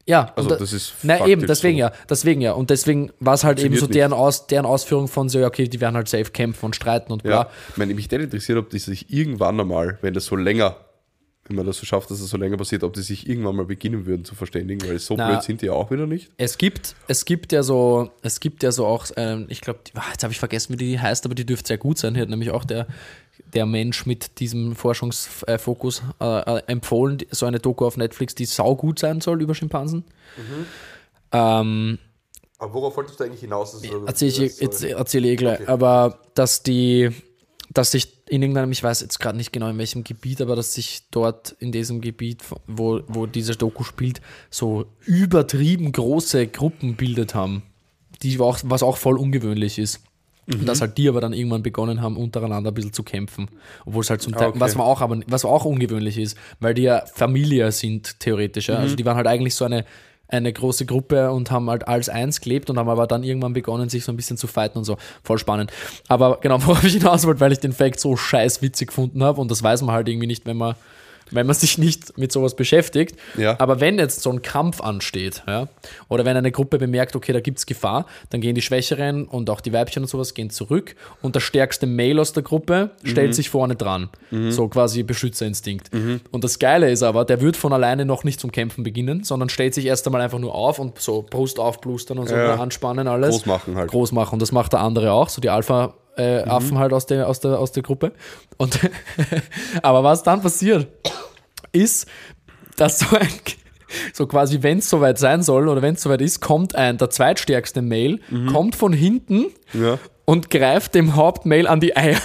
Ja, Also und da, das ist na faktisch eben, deswegen so. ja, deswegen ja. Und deswegen war es halt eben so Funktioniert deren, Aus, deren Ausführung von so, ja, okay, die werden halt safe kämpfen und streiten und bla. Ja, ich meine, mich hätte interessiert, ob die sich irgendwann einmal, wenn das so länger, wenn man das so schafft, dass es so länger passiert, ob die sich irgendwann mal beginnen würden zu verständigen, weil so Na, blöd sind die ja auch wieder nicht. Es gibt, es gibt ja so, es gibt ja so auch, ähm, ich glaube, jetzt habe ich vergessen, wie die heißt, aber die dürfte sehr gut sein. Die hat nämlich auch der, der Mensch mit diesem Forschungsfokus äh, äh, empfohlen, so eine Doku auf Netflix, die saugut sein soll über Schimpansen. Mhm. Ähm, Aber worauf wolltest du eigentlich hinaus? Das erzähle ich, jetzt erzähle ich eh gleich, okay. Aber dass die, dass sich in irgendeinem, ich weiß jetzt gerade nicht genau in welchem Gebiet, aber dass sich dort in diesem Gebiet, wo, wo diese Doku spielt, so übertrieben große Gruppen bildet haben, die auch, was auch voll ungewöhnlich ist. Mhm. Und dass halt die aber dann irgendwann begonnen haben, untereinander ein bisschen zu kämpfen. Obwohl es halt zum Teil, okay. was, man auch, aber, was auch ungewöhnlich ist, weil die ja Familie sind, theoretisch. Ja? Mhm. Also die waren halt eigentlich so eine, eine große Gruppe und haben halt als eins gelebt und haben aber dann irgendwann begonnen, sich so ein bisschen zu fighten und so. Voll spannend. Aber genau, worauf ich hinaus wollte, weil ich den Fact so scheiß witzig gefunden habe und das weiß man halt irgendwie nicht, wenn man wenn man sich nicht mit sowas beschäftigt. Ja. Aber wenn jetzt so ein Kampf ansteht, ja, oder wenn eine Gruppe bemerkt, okay, da gibt es Gefahr, dann gehen die Schwächeren und auch die Weibchen und sowas gehen zurück und der stärkste Male aus der Gruppe stellt mhm. sich vorne dran. Mhm. So quasi Beschützerinstinkt. Mhm. Und das Geile ist aber, der wird von alleine noch nicht zum Kämpfen beginnen, sondern stellt sich erst einmal einfach nur auf und so Brust aufblustern und so ja. anspannen alles. Groß machen halt. Groß machen. Und das macht der andere auch, so die Alpha- Äh, mhm. Affen halt aus der, aus der, aus der Gruppe. Und aber was dann passiert, ist, dass so ein, so quasi, wenn es soweit sein soll oder wenn es soweit ist, kommt ein, der zweitstärkste Male, mhm. kommt von hinten ja. und greift dem Hauptmale an die Eier.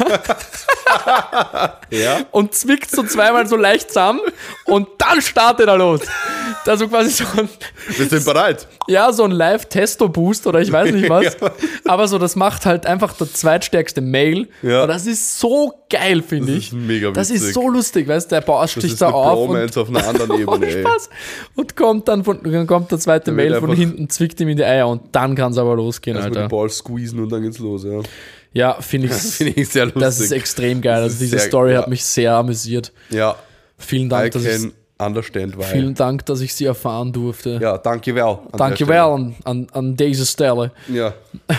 ja. Und zwickt so zweimal so leicht zusammen und dann startet er los. Also quasi so ein... Wir sind bereit. Ja, so ein Live-Testo-Boost oder ich weiß nicht was. ja. Aber so, das macht halt einfach der zweitstärkste Male. Ja. Und das ist so geil, finde ich. Das ist mega witzig. Das ist so lustig, weißt du, der bauscht sich da auf. Und, auf einer anderen Ebene, ey. Spaß. Und kommt dann, von, dann kommt der zweite der Male von hinten, zwickt ihm in die Eier und dann kann es aber losgehen, also Alter. Den Ball squeezen und dann geht's los, ja. Ja, finde ich, find ich sehr lustig. Das ist extrem geil. Also diese sehr, Story ja. hat mich sehr amüsiert. Ja. Vielen Dank, I dass ich understand why. Vielen Dank, dass ich sie erfahren durfte. Ja, danke well. Danke well an, an, an dieser Stelle. Ja.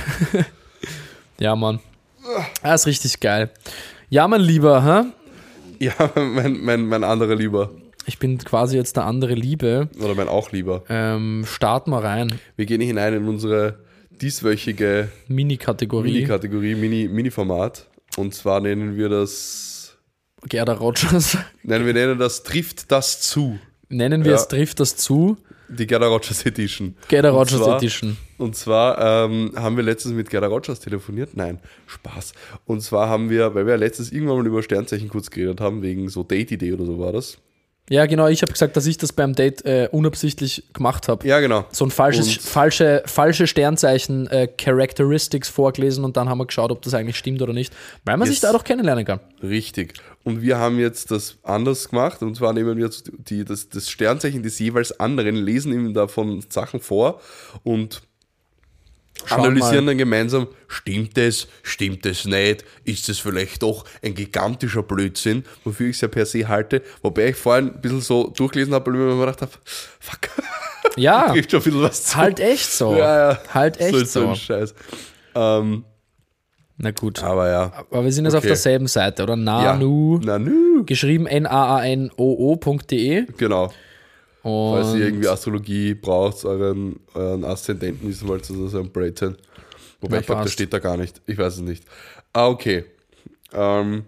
ja, Mann. Das ist richtig geil. Ja, mein Lieber, hä? Ja, mein, mein, mein anderer Lieber. Ich bin quasi jetzt der andere Liebe. Oder mein auch Lieber. Ähm, starten wir rein. Wir gehen hinein in unsere dieswöchige Mini-Kategorie. Mini-Kategorie, Mini, Mini-Format. Und zwar nennen wir das Gerda Rogers. Nein, wir nennen das Trifft das zu. Nennen wir ja. es Trifft das zu? Die Gerda Rogers Edition. Gerda Rogers zwar, Edition. Und zwar ähm, haben wir letztens mit Gerda Rogers telefoniert. Nein, Spaß. Und zwar haben wir, weil wir ja letztens irgendwann mal über Sternzeichen kurz geredet haben, wegen so Date-Idee oder so war das. Ja, genau, ich habe gesagt, dass ich das beim Date äh, unabsichtlich gemacht habe. Ja, genau. So ein falsches, falsche, falsche Sternzeichen äh, Characteristics vorgelesen und dann haben wir geschaut, ob das eigentlich stimmt oder nicht, weil man yes. sich da doch kennenlernen kann. Richtig. Und wir haben jetzt das anders gemacht und zwar nehmen wir die, das, das Sternzeichen des jeweils anderen, lesen ihm davon Sachen vor und Schauen analysieren mal. Dann gemeinsam, stimmt es, stimmt es nicht, ist es vielleicht doch ein gigantischer Blödsinn, wofür ich es ja per se halte, wobei ich vorhin ein bisschen so durchgelesen habe, weil ich mir gedacht habe, fuck, ja, trifft schon ein bisschen was zu. Halt echt so, ja, ja. halt echt so. Ist so ein Scheiß. Ähm, Na gut, aber ja. Aber wir sind jetzt okay. auf derselben Seite, oder? Nanu, ja. Nanu. Geschrieben N A A N O O Punkt D E. Genau. Und falls ihr irgendwie Astrologie braucht, euren, euren Aszendenten wissen wollt, also so ein Brayton. Wobei ja, ich glaube, das steht da gar nicht. Ich weiß es nicht. Ah, okay. Ähm,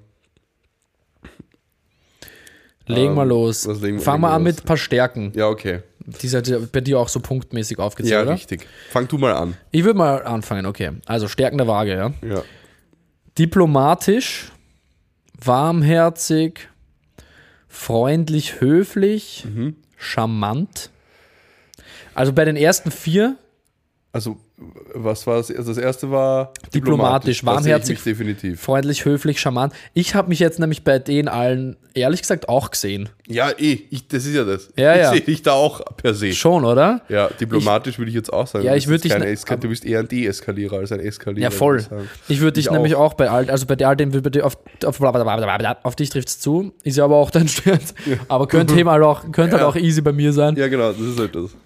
legen wir ähm, los. Legen, Fangen wir an mit ein paar Stärken. Ja, okay. Die sind bei dir auch so punktmäßig aufgezählt, ja, oder? Ja, richtig. Fang du mal an. Ich würde mal anfangen, okay. Also Stärken der Waage, ja. Ja. Diplomatisch, warmherzig, freundlich, höflich, mhm. charmant. Also bei den ersten vier. Also, was war das? Also das erste war diplomatisch, diplomatisch warmherzig, definitiv. freundlich, höflich, charmant. Ich habe mich jetzt nämlich bei denen allen, ehrlich gesagt, auch gesehen. Ja, eh, ich, das ist ja das. Ja, ich ja. sehe dich da auch per se. Schon, oder? Ja, diplomatisch ich, würde ich jetzt auch sagen. Ja, ich würde dich. Ne, du bist eher ein Deeskalierer als ein Eskalierer. Ja, voll. Ich, ich würde dich ich nämlich auch. auch bei all, also bei all dem, auf, auf, auf dich trifft es zu, ist ja aber auch dein Stern. Ja. Aber könnte, halt auch, könnte ja. halt auch easy bei mir sein. Ja, genau, das ist halt das.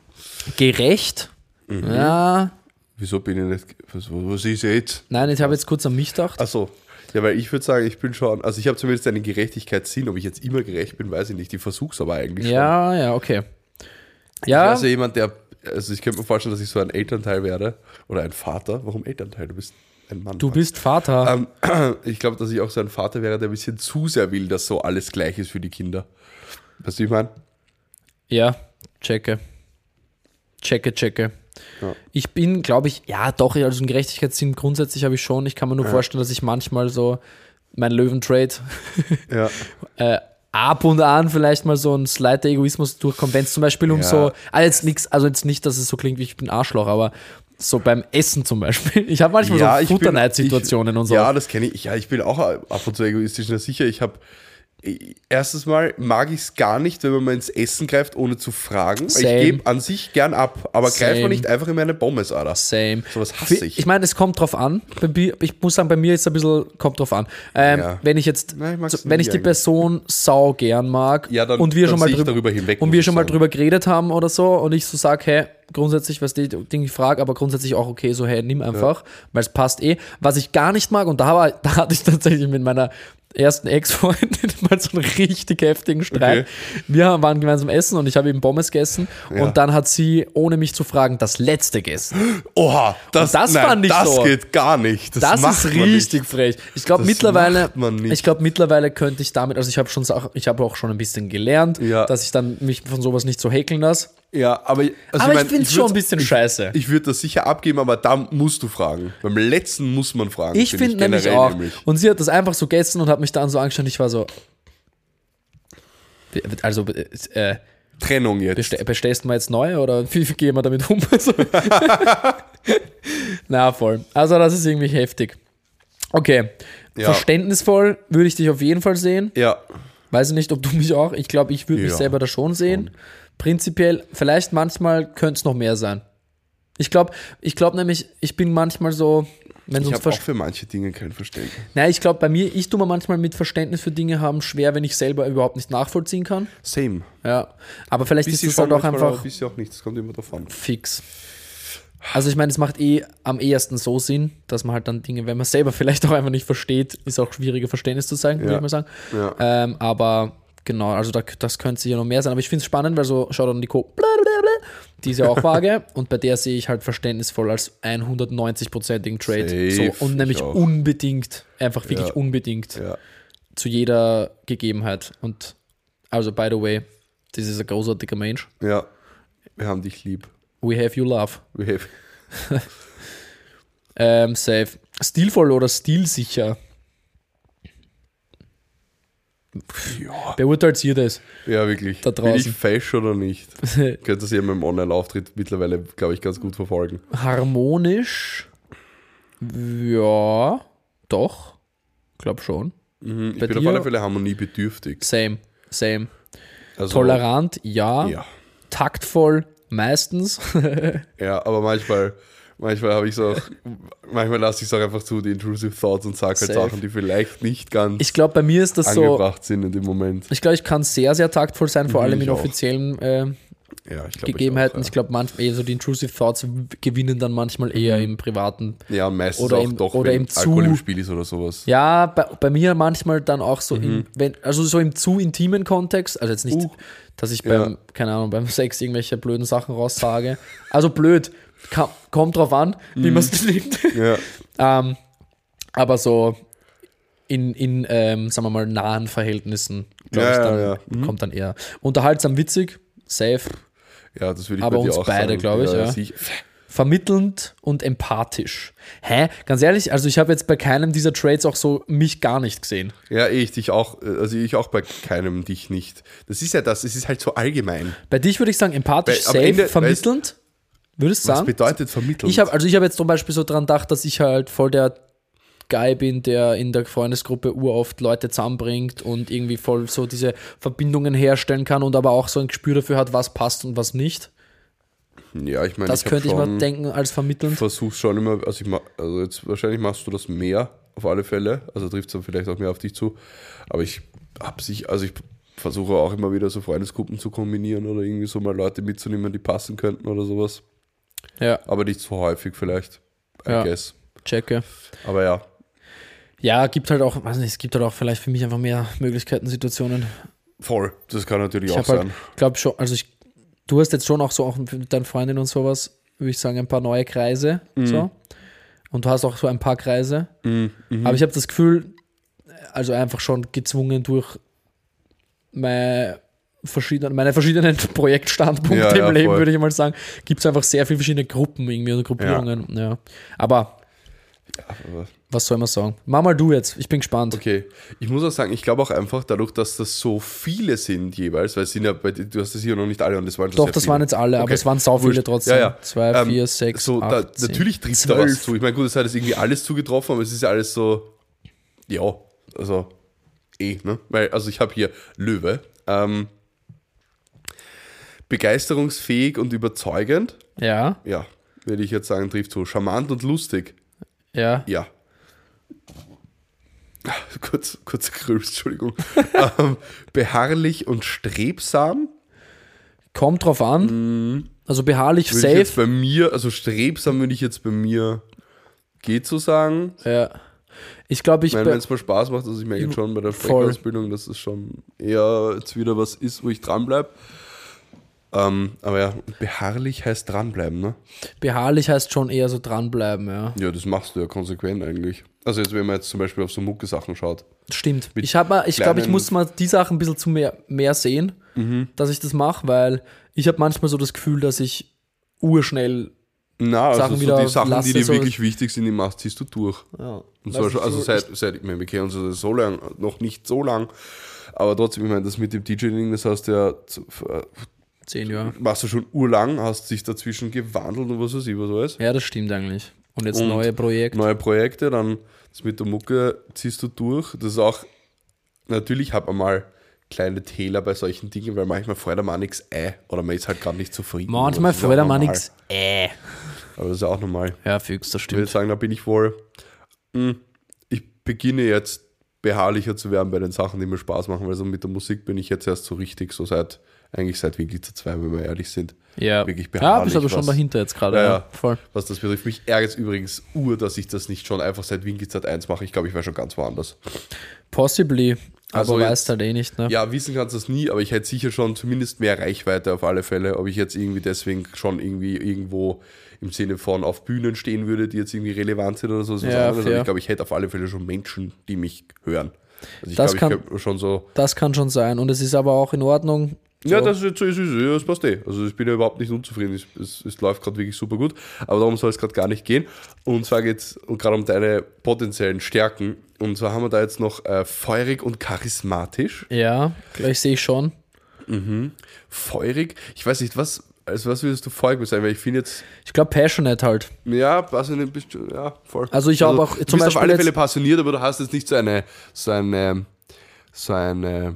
Gerecht? Mhm. Ja. Wieso bin ich nicht, was, was ist jetzt? Nein, ich habe jetzt kurz an mich gedacht. Achso. Ja, weil ich würde sagen, ich bin schon, also ich habe zumindest einen Gerechtigkeitssinn, ob ich jetzt immer gerecht bin, weiß ich nicht. Ich versuche es aber eigentlich ja, schon. Ja, ja, okay. Ich Ja. wäre also jemand, der, also ich könnte mir vorstellen, dass ich so ein Elternteil werde oder ein Vater. Warum Elternteil? Du bist ein Mann. Du bist Vater. Ähm, ich glaube, dass ich auch so ein Vater wäre, der ein bisschen zu sehr will, dass so alles gleich ist für die Kinder. Weißt du, wie ich meine? Ja, checke. Checke, checke. Ja. Ich bin, glaube ich, ja doch, also einen Gerechtigkeitssinn grundsätzlich habe ich schon. Ich kann mir nur Ja. vorstellen, dass ich manchmal so mein Löwentrade Ja. äh, ab und an vielleicht mal so ein slighter Egoismus durchkommt, wenn es zum Beispiel um Ja. so, also jetzt nichts, also jetzt nicht, dass es so klingt wie ich bin Arschloch, aber so beim Essen zum Beispiel. Ich habe manchmal Ja, so ich bin- Futterneid-Situationen ich- und so. Ja, das kenne ich. Ja, ich bin auch ab und zu egoistisch. Na sicher, ich habe erstens mal mag ich es gar nicht, wenn man mal ins Essen greift, ohne zu fragen. Weil Same. ich gebe an sich gern ab, aber greift Same. man nicht einfach in meine Pommes, Alter. Same. Sowas hasse ich. Ich meine, es kommt drauf an. Bei mir- Ich muss sagen, bei mir ist es ein bisschen, kommt drauf an. Ähm, Ja. Wenn ich jetzt, Nein, ich mag's so, wenn nie ich die eigentlich. Person sau gern mag Ja, dann- und wir dann schon mal sehe ich drüber, darüber hinweg, und muss wir ich schon mal sagen. drüber geredet haben oder so und ich so sage, hey, grundsätzlich, was die Dinge ich frage, aber grundsätzlich auch okay, so hey, nimm einfach, weil es passt eh. Was ich gar nicht mag, und da, war, da hatte ich tatsächlich mit meiner ersten Ex-Freundin mal so einen richtig heftigen Streit. Okay. Wir waren gemeinsam essen und ich habe eben Pommes gegessen Ja. und dann hat sie, ohne mich zu fragen, das letzte gegessen. Oha, das, Und das nein, fand ich das so. geht gar nicht. Das, Das macht ist man richtig nicht. frech. Ich glaube Das mittlerweile, macht man nicht. ich glaube mittlerweile könnte ich damit, also ich habe schon, Sachen- ich habe auch schon ein bisschen gelernt, Ja. dass ich dann mich von sowas nicht so häkeln lasse. Ja, aber, also Aber ich, mein, finde es schon würd's- ein bisschen scheiße. Ich würde das sicher abgeben, aber da musst du fragen. Beim letzten muss man fragen. Ich finde nämlich generell auch. nämlich. Und sie hat das einfach so gegessen und hat mich dann so angeschaut. Ich war so. Also, äh, Trennung jetzt. bestell, bestellst du mal jetzt neu oder wie, wie gehen wir damit um? Also, na, voll. Also, das ist irgendwie heftig. Okay. Ja. Verständnisvoll würde ich dich auf jeden Fall sehen. Ja, Weiß ich nicht, ob du mich auch. Ich glaube, ich würde mich Ja. selber da schon sehen. Prinzipiell, vielleicht manchmal könnte es noch mehr sein. Ich glaube, ich glaube nämlich, ich bin manchmal so, wenn es ich ums habe auch Verständnis. für manche Dinge kein Verständnis. Nein, ich glaube, bei mir, ich tue mir manchmal mit Verständnis für Dinge haben schwer, wenn ich selber überhaupt nicht nachvollziehen kann. Same. Ja. Aber vielleicht Bisschen ist das halt schon auch manchmal, einfach aber bisschen auch nicht. Das kommt immer davon. fix. Also ich meine, es macht eh am ehesten so Sinn, dass man halt dann Dinge, wenn man selber vielleicht auch einfach nicht versteht, ist auch schwieriger Verständnis zu zeigen, würde Ja. ich mal sagen. Ja. Ähm, aber genau, also da, das könnte sicher noch mehr sein. Aber ich finde es spannend, weil so schaut dann die Co. blablabla, die ist ja auch vage und bei der sehe ich halt verständnisvoll als hundertneunzig-prozentigen Trade. Safe, So, und nämlich ich auch. unbedingt, einfach wirklich Ja. unbedingt Ja. zu jeder Gegebenheit. Und also, by the way, das ist ein großartiger Mensch. Ja. Wir haben dich lieb. We have you love. We have. Ähm, safe. Stilvoll oder stilsicher? Ja. Beurteilt ihr das? Ja, wirklich. Da Bin ich draußen. fesch oder nicht? Könnt ihr sie in meinem Online-Auftritt mittlerweile, glaube ich, ganz gut verfolgen. Harmonisch? Ja, doch. Glaub schon. Mhm, ich Bei bin auf dir? alle Fälle harmoniebedürftig. Same, same. Also, Tolerant, ja. Ja. Taktvoll, meistens. Ja, aber manchmal, manchmal habe ich so, manchmal lasse ich es auch einfach zu, die intrusive Thoughts und sage halt Safe. Sachen, die vielleicht nicht ganz Ich glaube, bei mir ist das so. angebracht sind in dem Moment. Ich glaube, ich kann sehr, sehr taktvoll sein, vor Mhm, allem ich in auch. offiziellen äh, Ja, ich glaub, Gegebenheiten. Ich Ich glaube, manchmal eher so die intrusive Thoughts gewinnen dann manchmal eher Mhm. im privaten. auch. Ja, und meistens oder auch im- doch, oder wenn im zu- Alkohol im Spiel ist oder sowas. Ja, bei, bei mir manchmal dann auch so, Mhm. im, wenn, also so im zu intimen Kontext, also jetzt nicht, Uh. dass ich Ja. beim, keine Ahnung, beim Sex irgendwelche blöden Sachen raussage. Also blöd, ka- kommt drauf an, wie Mhm. man es nimmt. Ja, ähm, aber so in, in ähm, sagen wir mal, nahen Verhältnissen, glaube Ja, ich, ja, dann ja. Mhm. kommt dann eher. Unterhaltsam, witzig, safe, ja, das würde ich Aber bei dir uns auch beide, sagen. glaub ich, ja. sicher. vermittelnd und empathisch. Hä? Ganz ehrlich, also ich habe jetzt bei keinem dieser Trades auch so mich gar nicht gesehen. Ja, eh, ich dich auch, also ich auch bei keinem dich nicht. Das ist ja das, es ist halt so allgemein. Bei dich würde ich sagen, empathisch, Weil am safe, Ende, vermittelnd. Würdest du Was sagen? bedeutet vermitteln? Ich habe also ich habe jetzt zum Beispiel so dran gedacht, dass ich halt voll der Guy bin, der in der Freundesgruppe uroft Leute zusammenbringt und irgendwie voll so diese Verbindungen herstellen kann und aber auch so ein Gespür dafür hat, was passt und was nicht. Ja, ich meine, Das ich hab könnte ich schon- mir denken als vermittelnd. versuch's schon immer, also, ich, ma- also jetzt wahrscheinlich machst du das mehr, auf alle Fälle, also trifft es dann vielleicht auch mehr auf dich zu, aber ich hab sich, also ich versuche auch immer wieder so Freundesgruppen zu kombinieren oder irgendwie so mal Leute mitzunehmen, die passen könnten oder sowas. Ja. Aber nicht so häufig vielleicht, I ja. guess. Checke. Aber ja. Ja, gibt halt auch, weiß nicht, es gibt halt auch vielleicht für mich einfach mehr Möglichkeiten, Situationen. Voll, das kann natürlich ich auch halt, sein. Ich glaube schon, also ich, du hast jetzt schon auch so auch mit deinen Freundinnen und sowas, würde ich sagen, ein paar neue Kreise. Mhm. So. Und du hast auch so ein paar Kreise. Mhm. Aber ich habe das Gefühl, also einfach schon gezwungen durch meine verschiedenen, meine verschiedenen Projektstandpunkte ja, ja, im Leben, voll. Würde ich mal sagen, gibt es einfach sehr viele verschiedene Gruppen irgendwie oder Gruppierungen. Ja. Ja. Aber, ja, aber was soll man sagen? Mach mal du jetzt, ich bin gespannt. Okay, ich muss auch sagen, ich glaube auch einfach dadurch, dass das so viele sind jeweils, weil es sind ja, bei, du hast das hier noch nicht alle und das waren schon Doch, sehr das viele. waren jetzt alle, okay. Aber es waren sau viele trotzdem. Ja, ja. Zwei, ähm, vier, sechs, so, acht, da, zehn, natürlich trifft da was zu. Ich meine, gut, es hat jetzt irgendwie alles zugetroffen, aber es ist ja alles so, ja, also eh, ne? Weil, also ich habe hier Löwe, ähm, begeisterungsfähig und überzeugend. Ja. Ja, würde ich jetzt sagen, trifft so. Charmant und lustig. Ja. Ja. Kurz, kurz Grüß, Entschuldigung. ähm, beharrlich und strebsam. Kommt drauf an. Mm. Also beharrlich würde safe. Ich jetzt bei mir, also strebsam würde ich jetzt bei mir geht so sagen. Ja. Ich glaube, ich. ich meine, wenn es mal Spaß macht, also ich merke jetzt schon bei der Sprechausbildung, dass es schon eher jetzt wieder was ist, wo ich dranbleibe. Ähm, aber ja, beharrlich heißt dranbleiben, ne? Beharrlich heißt schon eher so dranbleiben, ja. Ja, das machst du ja konsequent eigentlich. Also jetzt, wenn man jetzt zum Beispiel auf so Mucke-Sachen schaut. Stimmt. Ich, hab, ich glaube, ich muss mal die Sachen ein bisschen zu mehr, mehr sehen, mhm. dass ich das mache, weil ich habe manchmal so das Gefühl, dass ich urschnell Na, also Sachen so wieder die Sachen, lasse, die dir so wirklich wichtig sind, die machst, ziehst du durch. Ja. Und zwar schon, also so seit, seit, ich meine, wir kennen uns so lang, noch nicht so lang, aber trotzdem, ich meine, das mit dem DJing, das heißt ja zehn Jahre. Machst du schon urlang, hast dich dazwischen gewandelt und was weiß ich, was alles. Ja, das stimmt eigentlich. Und jetzt und neue Projekte. Neue Projekte, dann das mit der Mucke ziehst du durch. Das ist auch, natürlich hat man mal kleine Täler bei solchen Dingen, weil manchmal freut man nichts äh, oder man ist halt gerade nicht zufrieden. Manchmal freut man nichts äh. Aber das ist auch normal. Ja, fix, das stimmt. Ich würde sagen, da bin ich wohl, mh, ich beginne jetzt beharrlicher zu werden bei den Sachen, die mir Spaß machen, weil so mit der Musik bin ich jetzt erst so richtig, so seit eigentlich seit Winglitzer zwei, wenn wir ehrlich sind. Ja, wirklich beharrlich. Ja, bist aber was, schon dahinter jetzt gerade. Ja, ja, voll. Was das betrifft. Mich ärgert es übrigens ur, dass ich das nicht schon einfach seit Winglitzer eins mache. Ich glaube, ich wäre schon ganz woanders. Possibly, aber also weißt halt eh nicht. Ne? Ja, wissen kannst du das nie, aber ich hätte sicher schon zumindest mehr Reichweite auf alle Fälle, ob ich jetzt irgendwie deswegen schon irgendwie irgendwo im Sinne von auf Bühnen stehen würde, die jetzt irgendwie relevant sind oder so. Ja, aber ich glaube, ich hätte auf alle Fälle schon Menschen, die mich hören. Also ich das, glaube, kann, ich schon so. Das kann schon sein und es ist aber auch in Ordnung. So. Ja, das, ist, das, ist, das passt eh. Also ich bin ja überhaupt nicht unzufrieden. Es, es, es läuft gerade wirklich super gut. Aber darum soll es gerade gar nicht gehen. Und zwar geht es gerade um deine potenziellen Stärken. Und zwar haben wir da jetzt noch äh, feurig und charismatisch. Ja, gleich sehe ich schon. Mhm. Feurig. Ich weiß nicht, was, also was würdest du feurig sein? Weil ich finde jetzt... Ich glaube passionate halt. Ja, passionate bist du, ja, voll. Also ich habe also, auch... Du zum bist Beispiel auf alle Fälle passioniert, aber du hast jetzt nicht so eine... So eine... So eine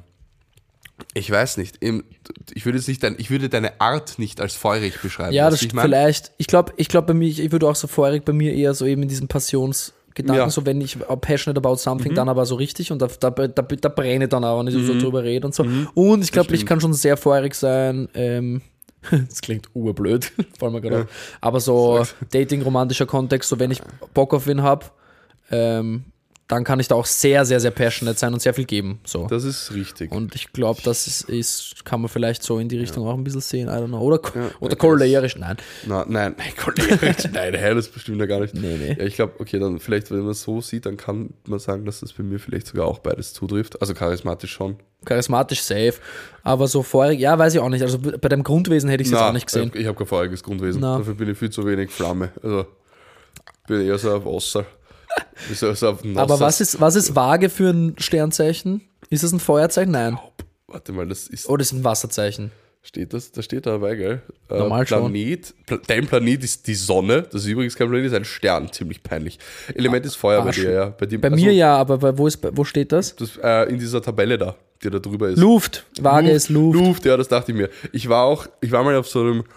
ich weiß nicht, ich würde jetzt nicht dein, ich würde deine Art nicht als feurig beschreiben. Ja, das ich mein? vielleicht. Ich glaube, ich glaube bei mir, ich würde auch so feurig bei mir eher so eben in diesem Passionsgedanken, ja. So wenn ich passionate about something, mhm. dann aber so richtig und da, da, da, da brenne ich dann auch, wenn ich mhm. so drüber rede und so. Mhm. Und ich glaube, ich kann schon sehr feurig sein, ähm, das klingt urblöd, vor allem gerade. Ja. Aber so Dating, romantischer Kontext, so wenn ich Bock auf wen habe, ähm, dann kann ich da auch sehr, sehr, sehr passionate sein und sehr viel geben. So. Das ist richtig. Und ich glaube, das ist, ist, kann man vielleicht so in die Richtung ja. auch ein bisschen sehen. I don't know. Oder, ja, oder cholerisch. Nein. Na, nein, nein, cholerisch. Nein, hey, das bestimmt ja gar nicht. Nee, nee. Ja, ich glaube, okay, dann vielleicht, wenn man es so sieht, dann kann man sagen, dass das bei mir vielleicht sogar auch beides zutrifft. Also charismatisch schon. Charismatisch safe. Aber so feurig, ja, weiß ich auch nicht. Also bei dem Grundwesen hätte ich es jetzt auch nicht gesehen. Ich habe kein feuriges Grundwesen. Na. Dafür bin ich viel zu wenig Flamme. Also bin eher so auf Wasser. So, so aber was ist, was ist vage für ein Sternzeichen? Ist es ein Feuerzeichen? Nein. Warte mal, das ist. Oder ist es ein Wasserzeichen? Steht das? Da steht da dabei, gell? Normal äh, Planet, schon. Dein Planet ist die Sonne. Das ist übrigens kein Planet, das ist ein Stern. Ziemlich peinlich. Element ist Feuer ah, bei dir, ja. Bei, dem, bei also, mir ja, aber wo, ist, wo steht das? das äh, in dieser Tabelle da, die da drüber ist. Luft. Vage Luft, ist Luft. Luft, ja, das dachte ich mir. Ich war auch, ich war mal auf so einem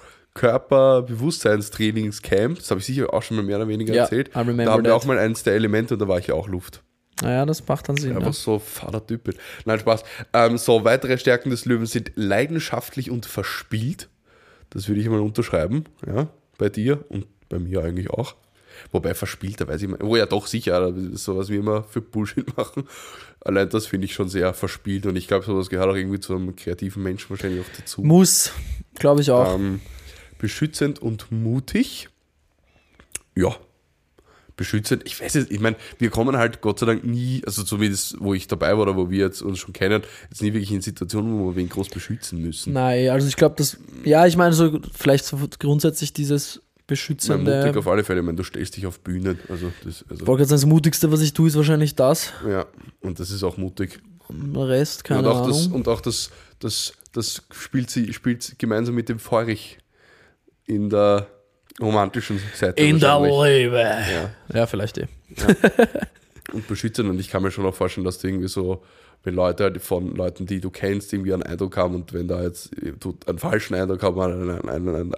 Körperbewusstseinstrainingscamp, das habe ich sicher auch schon mal mehr oder weniger ja, erzählt. I remember Da haben wir that. auch mal eins der Elemente und da war ich ja auch Luft. Naja, das macht dann Sinn. Einfach Ja. so Vatertypen. Nein, Spaß. Ähm, so, weitere Stärken des Löwen sind leidenschaftlich und verspielt. Das würde ich mal unterschreiben, ja, bei dir und bei mir eigentlich auch. Wobei verspielt, da weiß ich mal, oh ja doch sicher, sowas wie immer für Bullshit machen. Allein das finde ich schon sehr verspielt und ich glaube, sowas gehört auch irgendwie zu einem kreativen Menschen wahrscheinlich auch dazu. Muss, glaube ich auch. Ähm, beschützend und mutig. Ja, beschützend. Ich weiß es, ich meine, wir kommen halt Gott sei Dank nie, also zumindest wo ich dabei war oder wo wir jetzt uns schon kennen, jetzt nie wirklich in Situationen, wo wir wen groß beschützen müssen. Nein, also ich glaube, das, ja, ich meine, so vielleicht so grundsätzlich dieses Nein, beschützende. mutig auf alle Fälle, ich meine, du stellst dich auf Bühnen, also das, also, Ich wollte gerade sagen, das Mutigste, was ich tue, ist wahrscheinlich das. ja, und das ist auch mutig. Der Rest, keine und auch Ahnung. das, und auch das, das, das spielt sie spielt gemeinsam mit dem Feurig in der romantischen Seite. In der wahrscheinlich. Liebe. Ja. Ja, vielleicht eh. Und beschützen. Und ich kann mir schon auch vorstellen, dass du irgendwie so, wenn Leute halt von Leuten, die du kennst, irgendwie einen Eindruck haben und wenn da jetzt du einen falschen Eindruck haben, einen, einen, einen, einen,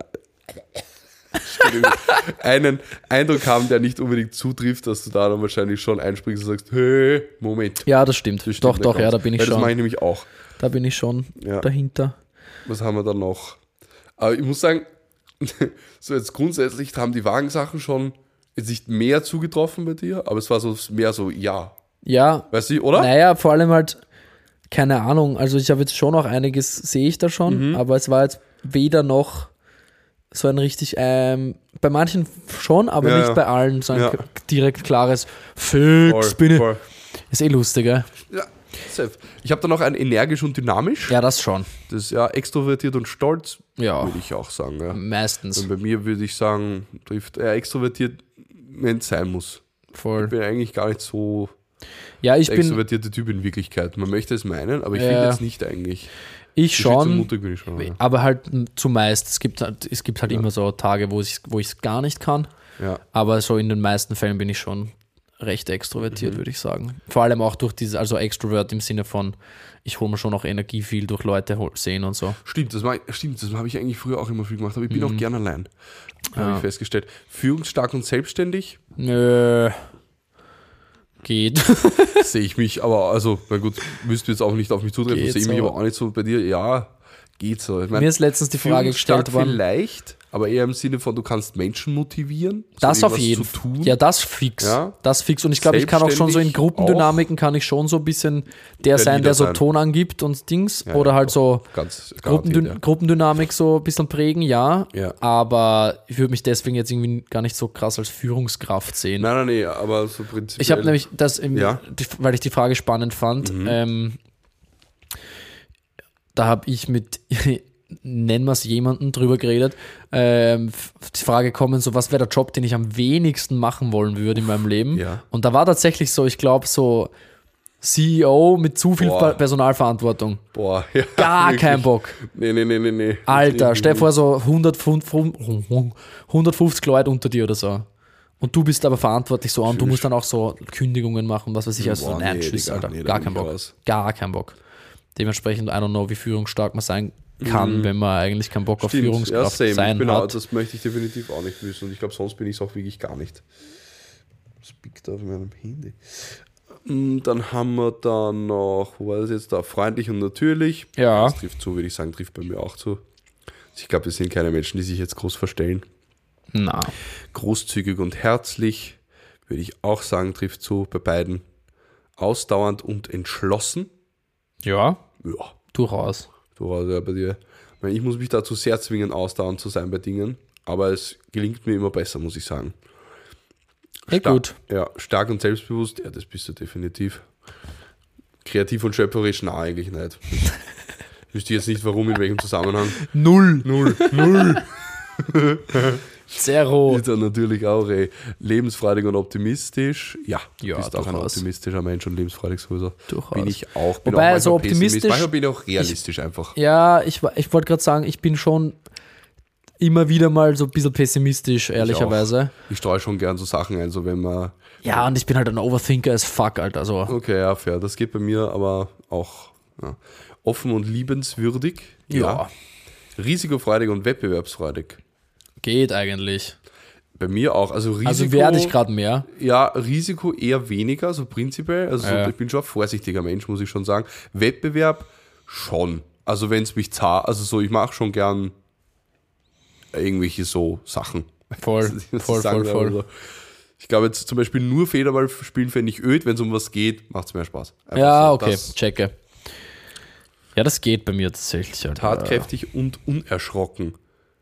einen Eindruck haben, der nicht unbedingt zutrifft, dass du da dann wahrscheinlich schon einspringst und sagst, hey, Moment. Ja, das stimmt. Das stimmt doch, nicht doch, ganz. ja, da bin ich Weil das schon. mache ich nämlich auch. Da bin ich schon Ja. dahinter. Was haben wir da noch? Aber ich muss sagen, so jetzt grundsätzlich haben die Wagensachen schon jetzt nicht mehr zugetroffen bei dir, aber es war so mehr so, ja. Ja, Weißt du, oder? naja, vor allem halt, keine Ahnung, also ich habe jetzt schon noch einiges, sehe ich da schon, Mhm. aber es war jetzt weder noch so ein richtig, ähm, bei manchen schon, aber Ja, nicht ja. bei allen so ein Ja. k- direkt klares Fix, Voll, bin ich. voll. Ist eh lustig, gell? Ja, safe. Ich habe da noch ein energisch und dynamisch. Ja, das schon. Das ist ja extrovertiert und stolz, Ja, würde ich auch sagen. Ja. meistens. Und bei mir würde ich sagen, trifft er extrovertiert, wenn es sein muss. Voll. Ich bin eigentlich gar nicht so Ja, ich der bin, extrovertierte Typ in Wirklichkeit. Man möchte es meinen, aber ich Ja. finde jetzt nicht eigentlich. ich Beschützend und schon, mutig bin ich schon. Ja. aber halt m, zumeist. Es gibt halt, es gibt halt Ja. immer so Tage, wo ich wo ich es gar nicht kann. Ja. Aber so in den meisten Fällen bin ich schon recht extrovertiert, Mhm. würde ich sagen. Vor allem auch durch diese, also Extrovert im Sinne von, ich hole mir schon auch Energie viel durch Leute hol- sehen und so. Stimmt, das, war, stimmt, das habe ich eigentlich früher auch immer viel gemacht, aber ich bin auch gern allein. Habe Ja. ich festgestellt. Führungsstark und selbstständig Nö. Geht. sehe ich mich, aber also, na gut, müsst ihr jetzt auch nicht auf mich zutreffen, Geht sehe ich mich so. aber auch nicht so bei dir. Ja, geht so. Ich Mir ist letztens die Frage führungsstark gestellt worden. vielleicht, aber eher im Sinne von, du kannst Menschen motivieren. so Das auf irgendwas jeden zu tun. Ja, das fix. Ja. Das fix. Und ich glaube, ich kann auch schon so in Selbstständig Gruppendynamiken kann ich schon so ein bisschen der Der sein, Leader der so sein. Ton angibt und Dings. Ja, oder ja, halt doch. so Ganz Gruppendyn garantiert, ja. Gruppendynamik so ein bisschen prägen, ja. Ja. Aber ich würde mich deswegen jetzt irgendwie gar nicht so krass als Führungskraft sehen. Nein, nein, nee, aber so prinzipiell. Ich habe nämlich das, im, Ja. die, weil ich die Frage spannend fand, Mhm. ähm, da habe ich mit, nennen wir es jemanden, drüber geredet, ähm, f- die Frage kommen, so was wäre der Job, den ich am wenigsten machen wollen würde in meinem Leben. Ja. Und da war tatsächlich so, ich glaube so C E O mit zu viel Boah. Per- Personalverantwortung. Boah, ja, Gar wirklich. kein Bock. Nee, nee, nee, nee, nee. Alter, Nee, stell dir vor, so hundert, hundertfünfzig Leute unter dir oder so. Und du bist aber verantwortlich so und du musst dann auch so Kündigungen machen, was weiß ich. Also Boah, so, nein, nee, tschüss, Digga, Alter. nee, da Gar bin keinen ich Bock. raus. Gar keinen Bock. Dementsprechend, I don't know, wie führungsstark man sein kann, wenn man eigentlich keinen Bock auf Stimmt, Führungskraft ja, same. sein Genau, hat. das möchte ich definitiv auch nicht wissen. Und ich glaube, sonst bin ich es auch wirklich gar nicht. Was biegt da auf meinem Handy? Mm, Dann haben wir da noch, wo war das jetzt da? Freundlich und natürlich. Ja. Das trifft zu, würde ich sagen, trifft bei mir auch zu. Ich glaube, das sind keine Menschen, die sich jetzt groß verstellen. Na, Großzügig und herzlich, würde ich auch sagen, trifft zu bei beiden. Ausdauernd und entschlossen. ja, Ja, durchaus. du hast ja bei dir. Ich meine, ich muss mich dazu sehr zwingen, ausdauernd zu sein bei Dingen, aber es gelingt mir immer besser, muss ich sagen. Eh Stark- gut. Ja, stark und selbstbewusst, ja, das bist du definitiv. Kreativ und schöpferisch, nein, eigentlich nicht. Wüsste jetzt nicht, warum, in welchem Zusammenhang. Null. Null, null. Zero. Ist dann natürlich auch ey, lebensfreudig und optimistisch. Ja, du Ja, bist auch ein durchaus. optimistischer Mensch und lebensfreudig sowieso. Durchaus. Bin ich auch. Bin Wobei, auch so manchmal Pessimist. optimistisch- Manchmal bin ich auch realistisch einfach. Ja, ich, wa- ich wollte gerade sagen, ich bin schon immer wieder mal so ein bisschen pessimistisch, ehrlicherweise. Ich streue schon gern so Sachen ein, so wenn man. Ja, und ich bin halt ein Overthinker as fuck, Alter. Also, Okay, ja, fair. Das geht bei mir aber auch. Ja. Offen und liebenswürdig. ja, Risikofreudig und wettbewerbsfreudig. geht eigentlich. Bei mir auch. Also Risiko. Also werde ich gerade mehr. Ja, Risiko eher weniger, so prinzipiell. Also so, Ja. ich bin schon ein vorsichtiger Mensch, muss ich schon sagen. Wettbewerb schon. Also wenn es mich zart, also so, ich mache schon gern irgendwelche so Sachen. Voll, Was ich voll, sagen voll, darf, voll. also. Ich glaube jetzt zum Beispiel nur Federball spielen fände ich öd, wenn es um was geht, macht es mehr Spaß. Einfach Ja, so, okay, das checke. Ja, das geht bei mir tatsächlich. Alter. tatkräftig und unerschrocken.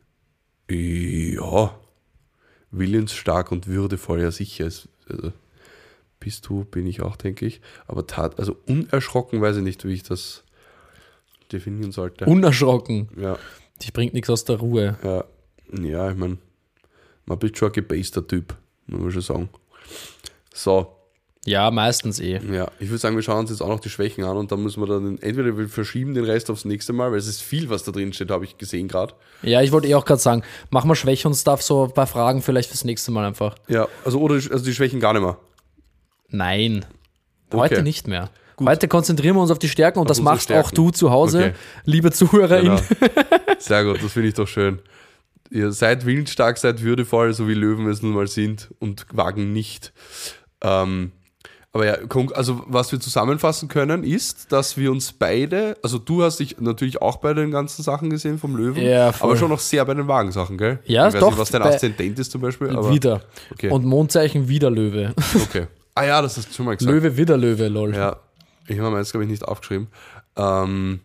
Ja. Willensstark und würdevoll, ja sicher. Ist, also, bist du, bin ich auch, denke ich. Aber tat, also unerschrocken weiß ich nicht, wie ich das definieren sollte. Unerschrocken. ja, Dich bringt nichts aus der Ruhe. ja, ja, ich meine, man bist schon ein gebaster Typ, muss man schon sagen. So, Ja, meistens eh. ja, ich würde sagen, wir schauen uns jetzt auch noch die Schwächen an und dann müssen wir dann entweder wir verschieben den Rest aufs nächste Mal, weil es ist viel, was da drin steht, habe ich gesehen gerade. Ja, ich wollte eh auch gerade sagen, mach mal Schwäche und Stuff so bei Fragen vielleicht fürs nächste Mal einfach. Ja, also oder also die Schwächen gar nicht mehr. Nein, heute Okay. nicht mehr. Heute konzentrieren wir uns auf die Stärken und Auf das unsere machst Stärken. auch du zu Hause, Okay. liebe Zuhörerin. Genau. Sehr gut, das finde ich doch schön. Ihr seid willensstark, seid würdevoll, so wie Löwen es nun mal sind und wagen nicht. Ähm, aber ja, kon- also was wir zusammenfassen können, ist, dass wir uns beide, also du hast dich natürlich auch bei den ganzen Sachen gesehen vom Löwen, Ja, voll. aber schon noch sehr bei den Wagensachen, gell? Ja, ich weiß doch, nicht, was dein bei- Aszendent ist zum Beispiel, aber Wieder. okay. Und Mondzeichen wieder Löwe. okay. Ah ja, das hast du schon mal gesagt. Löwe wieder Löwe, lol. Ja, ich habe meins, glaube ich, nicht aufgeschrieben. Ähm,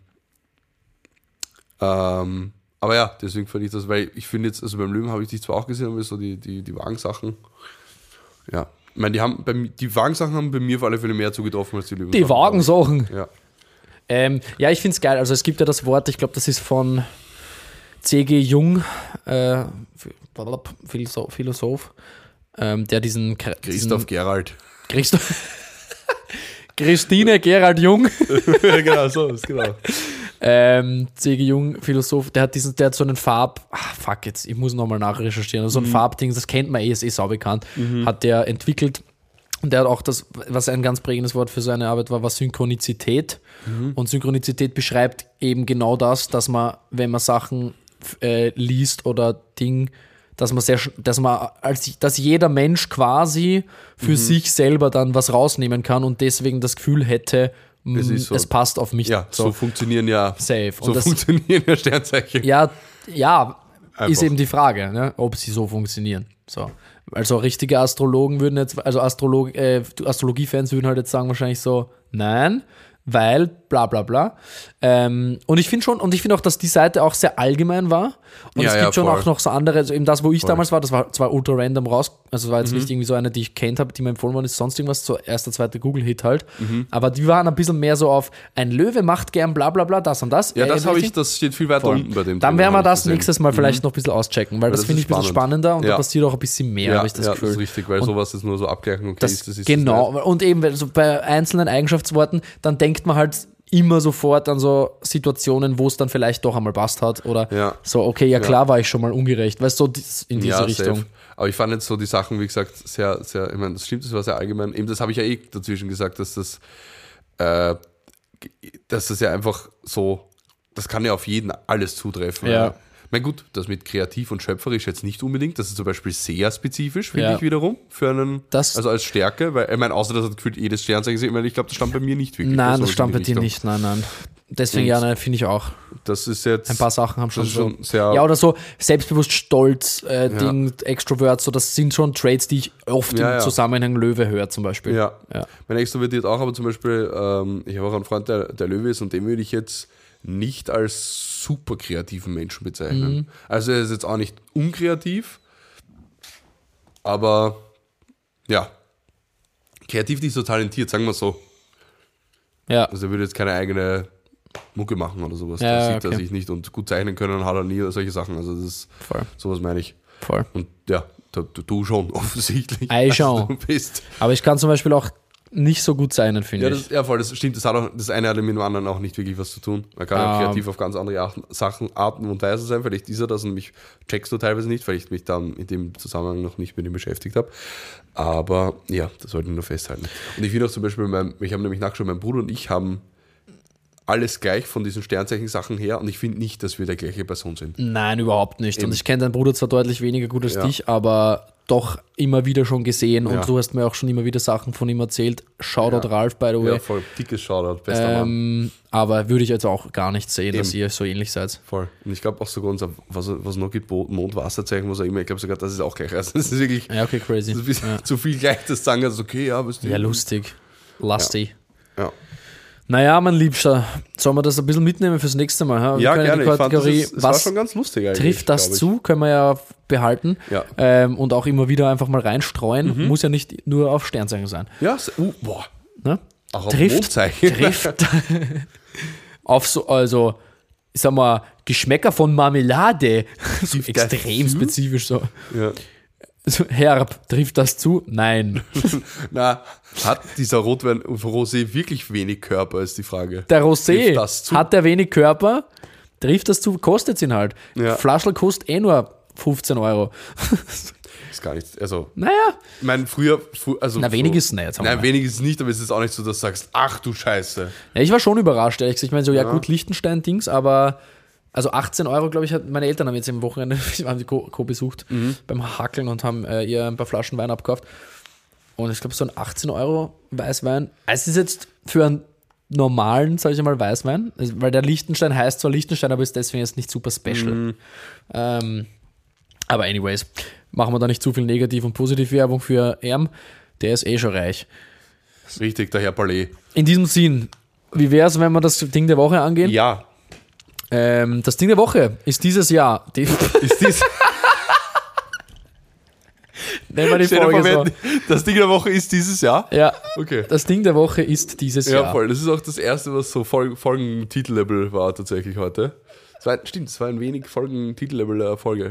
ähm, aber ja, deswegen fand ich das, weil ich finde jetzt, also beim Löwen habe ich dich zwar auch gesehen, aber so die, die, die Wagensachen, ja. Ich meine, die, haben bei, mi- die Wagensachen haben bei mir auf alle Fälle mehr zugetroffen als die Löwen. Die Wagensachen. Ja. Ähm, ja, ich finde es geil. Also es gibt ja das Wort, ich glaube, das ist von C G. Jung, äh, Philosoph, Philosoph ähm, der diesen, Kre- Christoph Gerald. diesen Christoph Christine Gerald Jung, ja, genau, so ist genau. ähm, C G. Jung, Philosoph, der hat diesen, der hat so einen Farb, ah, fuck jetzt, ich muss nochmal nachrecherchieren, also so ein Farbding, das kennt man eh, ist eh sau bekannt, hat der entwickelt. Und der hat auch das, was ein ganz prägendes Wort für seine Arbeit war, war Synchronizität. Und Synchronizität beschreibt eben genau das, dass man, wenn man Sachen äh, liest oder Ding, dass man sehr, sch- dass man als, dass jeder Mensch quasi für sich selber dann was rausnehmen kann und deswegen das Gefühl hätte, mh, Es es, ist so. passt auf mich. Ja, so, funktionieren ja Safe. So Und das, funktionieren ja Sternzeichen. ja, ja, Einfach. ist eben die Frage, ne, ob sie so funktionieren. So. Also richtige Astrologen würden jetzt, also Astrolog, äh, Astrologie-Fans würden halt jetzt sagen wahrscheinlich so, nein, weil bla bla bla. Ähm, und ich finde schon, und ich finde auch, dass die Seite auch sehr allgemein war. Und Ja, es ja, gibt schon voll. auch noch so andere, also eben das, wo ich Voll. damals war, das war zwar ultra random raus, also war jetzt Mhm. nicht irgendwie so eine, die ich kennt habe, die mir empfohlen worden ist, sonst irgendwas, so erster, zweiter Google-Hit halt. Mhm. Aber die waren ein bisschen mehr so auf, ein Löwe macht gern bla bla bla, das und das. Ja, Äh, das habe ich, richtig? das steht viel weiter Voll. unten bei dem. Dann Thema, werden wir habe ich das gesehen. nächstes Mal vielleicht noch ein bisschen auschecken, weil das, das finde ist ich ein bisschen spannend. spannender und Ja. da passiert auch ein bisschen mehr, Ja, habe ich das ja, Gefühl. das ist richtig, weil Und sowas ist nur so abgleichen, okay, das, ist das ist genau, das und eben also bei einzelnen Eigenschaftsworten, dann denkt man halt immer sofort an so Situationen, wo es dann vielleicht doch einmal passt hat oder Ja. so, okay, ja klar war ich schon mal ungerecht, weißt du, so dies- in diese ja, Richtung. safe. Aber ich fand jetzt so die Sachen, wie gesagt, sehr, sehr, ich meine, das stimmt, das war sehr allgemein. Eben, das habe ich ja eh dazwischen gesagt, dass das, äh, dass das ja einfach so, das kann ja auf jeden alles zutreffen. Ja. Ich meine, gut, das mit kreativ und schöpferisch jetzt nicht unbedingt, das ist zum Beispiel sehr spezifisch, finde Ja. ich wiederum, für einen, Das- also als Stärke, weil, ich meine, außer das hat gefühlt jedes Sternzeichen gesehen, ich meine, ich glaube, das stammt bei mir nicht wirklich. Nein, so das in stammt die bei dir Richtung. nicht, nein, nein. Deswegen, Und- ja, nein, finde ich auch. Das ist jetzt, Ein paar Sachen haben schon, das ist so. schon sehr, Ja, oder so selbstbewusst, stolz, äh, Ding, Extrovert, so, das sind schon Traits, die ich oft Ja, im ja. Zusammenhang Löwe höre, zum Beispiel. Ja. Ja. Mein extrovertiert auch, aber zum Beispiel, ähm, ich habe auch einen Freund, der, der Löwe ist und den würde ich jetzt nicht als super kreativen Menschen bezeichnen. Mhm. Also er ist jetzt auch nicht unkreativ, aber ja, kreativ nicht so talentiert, sagen wir so. Ja. Also er würde jetzt keine eigene Mucke machen oder sowas. Ja, da sieht er okay. sich nicht und gut zeichnen können hat er nie oder solche Sachen. Also das ist, Voll. sowas meine ich. Voll. Und ja, du, du schon offensichtlich. Ich schon. Also, du bist. Aber ich kann zum Beispiel auch nicht so gut sein, finde Ja, ich. das, ja, voll, das stimmt. Das, hat auch, das eine hat mit dem anderen auch nicht wirklich was zu tun. Man kann ja Ähm. kreativ auf ganz andere Arten, Sachen, Arten und Weisen sein. Vielleicht ist er das und mich checkst du teilweise nicht, weil ich mich dann in dem Zusammenhang noch nicht mit ihm beschäftigt habe. Aber ja, das sollte ich nur festhalten. Und ich finde auch zum Beispiel, mein, ich habe nämlich nachgeschaut, mein Bruder und ich haben alles gleich von diesen Sternzeichen-Sachen her und ich finde nicht, dass wir der gleiche Person sind. Nein, überhaupt nicht. Eben. Und ich kenne deinen Bruder zwar deutlich weniger gut als Ja. dich, aber doch immer wieder schon gesehen und Ja. du hast mir auch schon immer wieder Sachen von ihm erzählt. Shoutout Ja. Ralf, by the way. Ja, voll. Dickes Shoutout, bester Mann. ähm, aber würde ich jetzt auch gar nicht sehen, dass Eben. ihr so ähnlich seid. Voll. Und ich glaube auch sogar unser, was, was noch gibt, Bo- Mond-Wasserzeichen, was auch immer, ich glaube sogar, das ist auch gleich. Also das ist wirklich Ja, okay, crazy. das ist ein bisschen Ja, zu viel gleich, das sagen, also okay, ja, was ja lustig. Lustig. Ja, Naja, mein Liebster, sollen wir das ein bisschen mitnehmen fürs nächste Mal? Ha? Wir ja können gerne. Die Ich fand, das, Kategorie, ist, das war was schon ganz lustig eigentlich. trifft das glaub ich. zu, können wir ja behalten. Ja. Ähm, und auch immer wieder einfach mal reinstreuen. Mhm. Muss ja nicht nur auf Sternzeichen sein. Ja, s- uh, boah. Ne? Auch auf Trifft, Mondzeichen. trifft auf so, also, ich sag mal, Geschmäcker von Marmelade. So Trifft das extrem zu? spezifisch so. Ja. so. Herb, trifft das zu? Nein. Na, hat dieser Rotwein Rosé wirklich wenig Körper, ist die Frage. Der Rosé, Trifft das zu? hat der wenig Körper? Trifft das zu? Kostet ihn halt. Ja. Flaschel kostet eh nur fünfzehn Euro. Ist gar nichts. Also, Naja, ich meine, früher, frü- also na wenig ist es nicht. sagen wir Nein, mal. wenig ist es nicht, aber es ist auch nicht so, dass du sagst, ach du Scheiße. Ja, ich war schon überrascht, ehrlich gesagt. Ich meine, so, ja, Ja. gut, Liechtenstein-Dings, aber also achtzehn Euro, glaube ich, hat meine Eltern haben jetzt am Wochenende haben die Co, Co besucht Mhm. beim Hackeln und haben äh, ihr ein paar Flaschen Wein abgekauft. Und ich glaube, so ein achtzehn Euro Weißwein. Es ist jetzt für einen normalen, sage ich mal, Weißwein, also, weil der Liechtenstein heißt zwar Liechtenstein, aber ist deswegen jetzt nicht super special. Mhm. Ähm, aber anyways, machen wir da nicht zu viel Negativ- und Positiv-Werbung für Erm. Der ist eh schon reich. Richtig, der Herr Palais. In diesem Sinn, wie wäre es, wenn wir das Ding der Woche angehen? Ja. Ähm, das Ding der Woche ist dieses Jahr. Die, Ist dies, nehmen wir die Stell dir Folge vor, so. wenn- das Ding der Woche ist dieses Jahr? Ja, Okay. das Ding der Woche ist dieses Ja, Jahr. voll. Das ist auch das erste, was so Fol Folgentitellevel war tatsächlich heute. Es war, stimmt, es war ein wenig Folgentitellevel der Folge.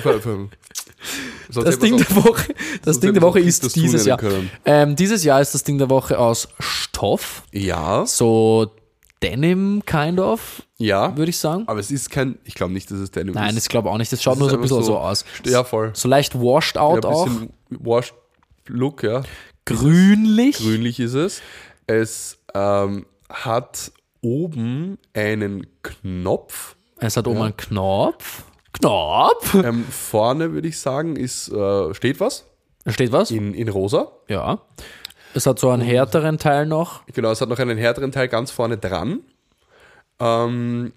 Sonst Das hätten wir Ding es der auch- Woche, das sonst Ding hätten der wir Woche es ist das dieses tun Jahr. können. Ähm, dieses Jahr ist das Ding der Woche aus Stoff. Ja, So Denim, kind of, ja. würde ich sagen. Aber es ist kein, ich glaube nicht, dass es Denim Nein, ist. ich glaube auch nicht. Das schaut Es nur ist so ein einfach bisschen so, aus. Ja, voll. So leicht washed Ja, out ein auch. bisschen washed Look, ja. Grünlich. Grünlich ist es. Es ähm, hat oben einen Knopf. Es hat oben Ja. einen Knopf. Knopf. Ähm, vorne würde ich sagen, ist, äh, steht was Da steht was? in, in rosa. Ja. Es hat so einen härteren Teil noch. Genau, es hat noch einen härteren Teil ganz vorne dran. Ähm,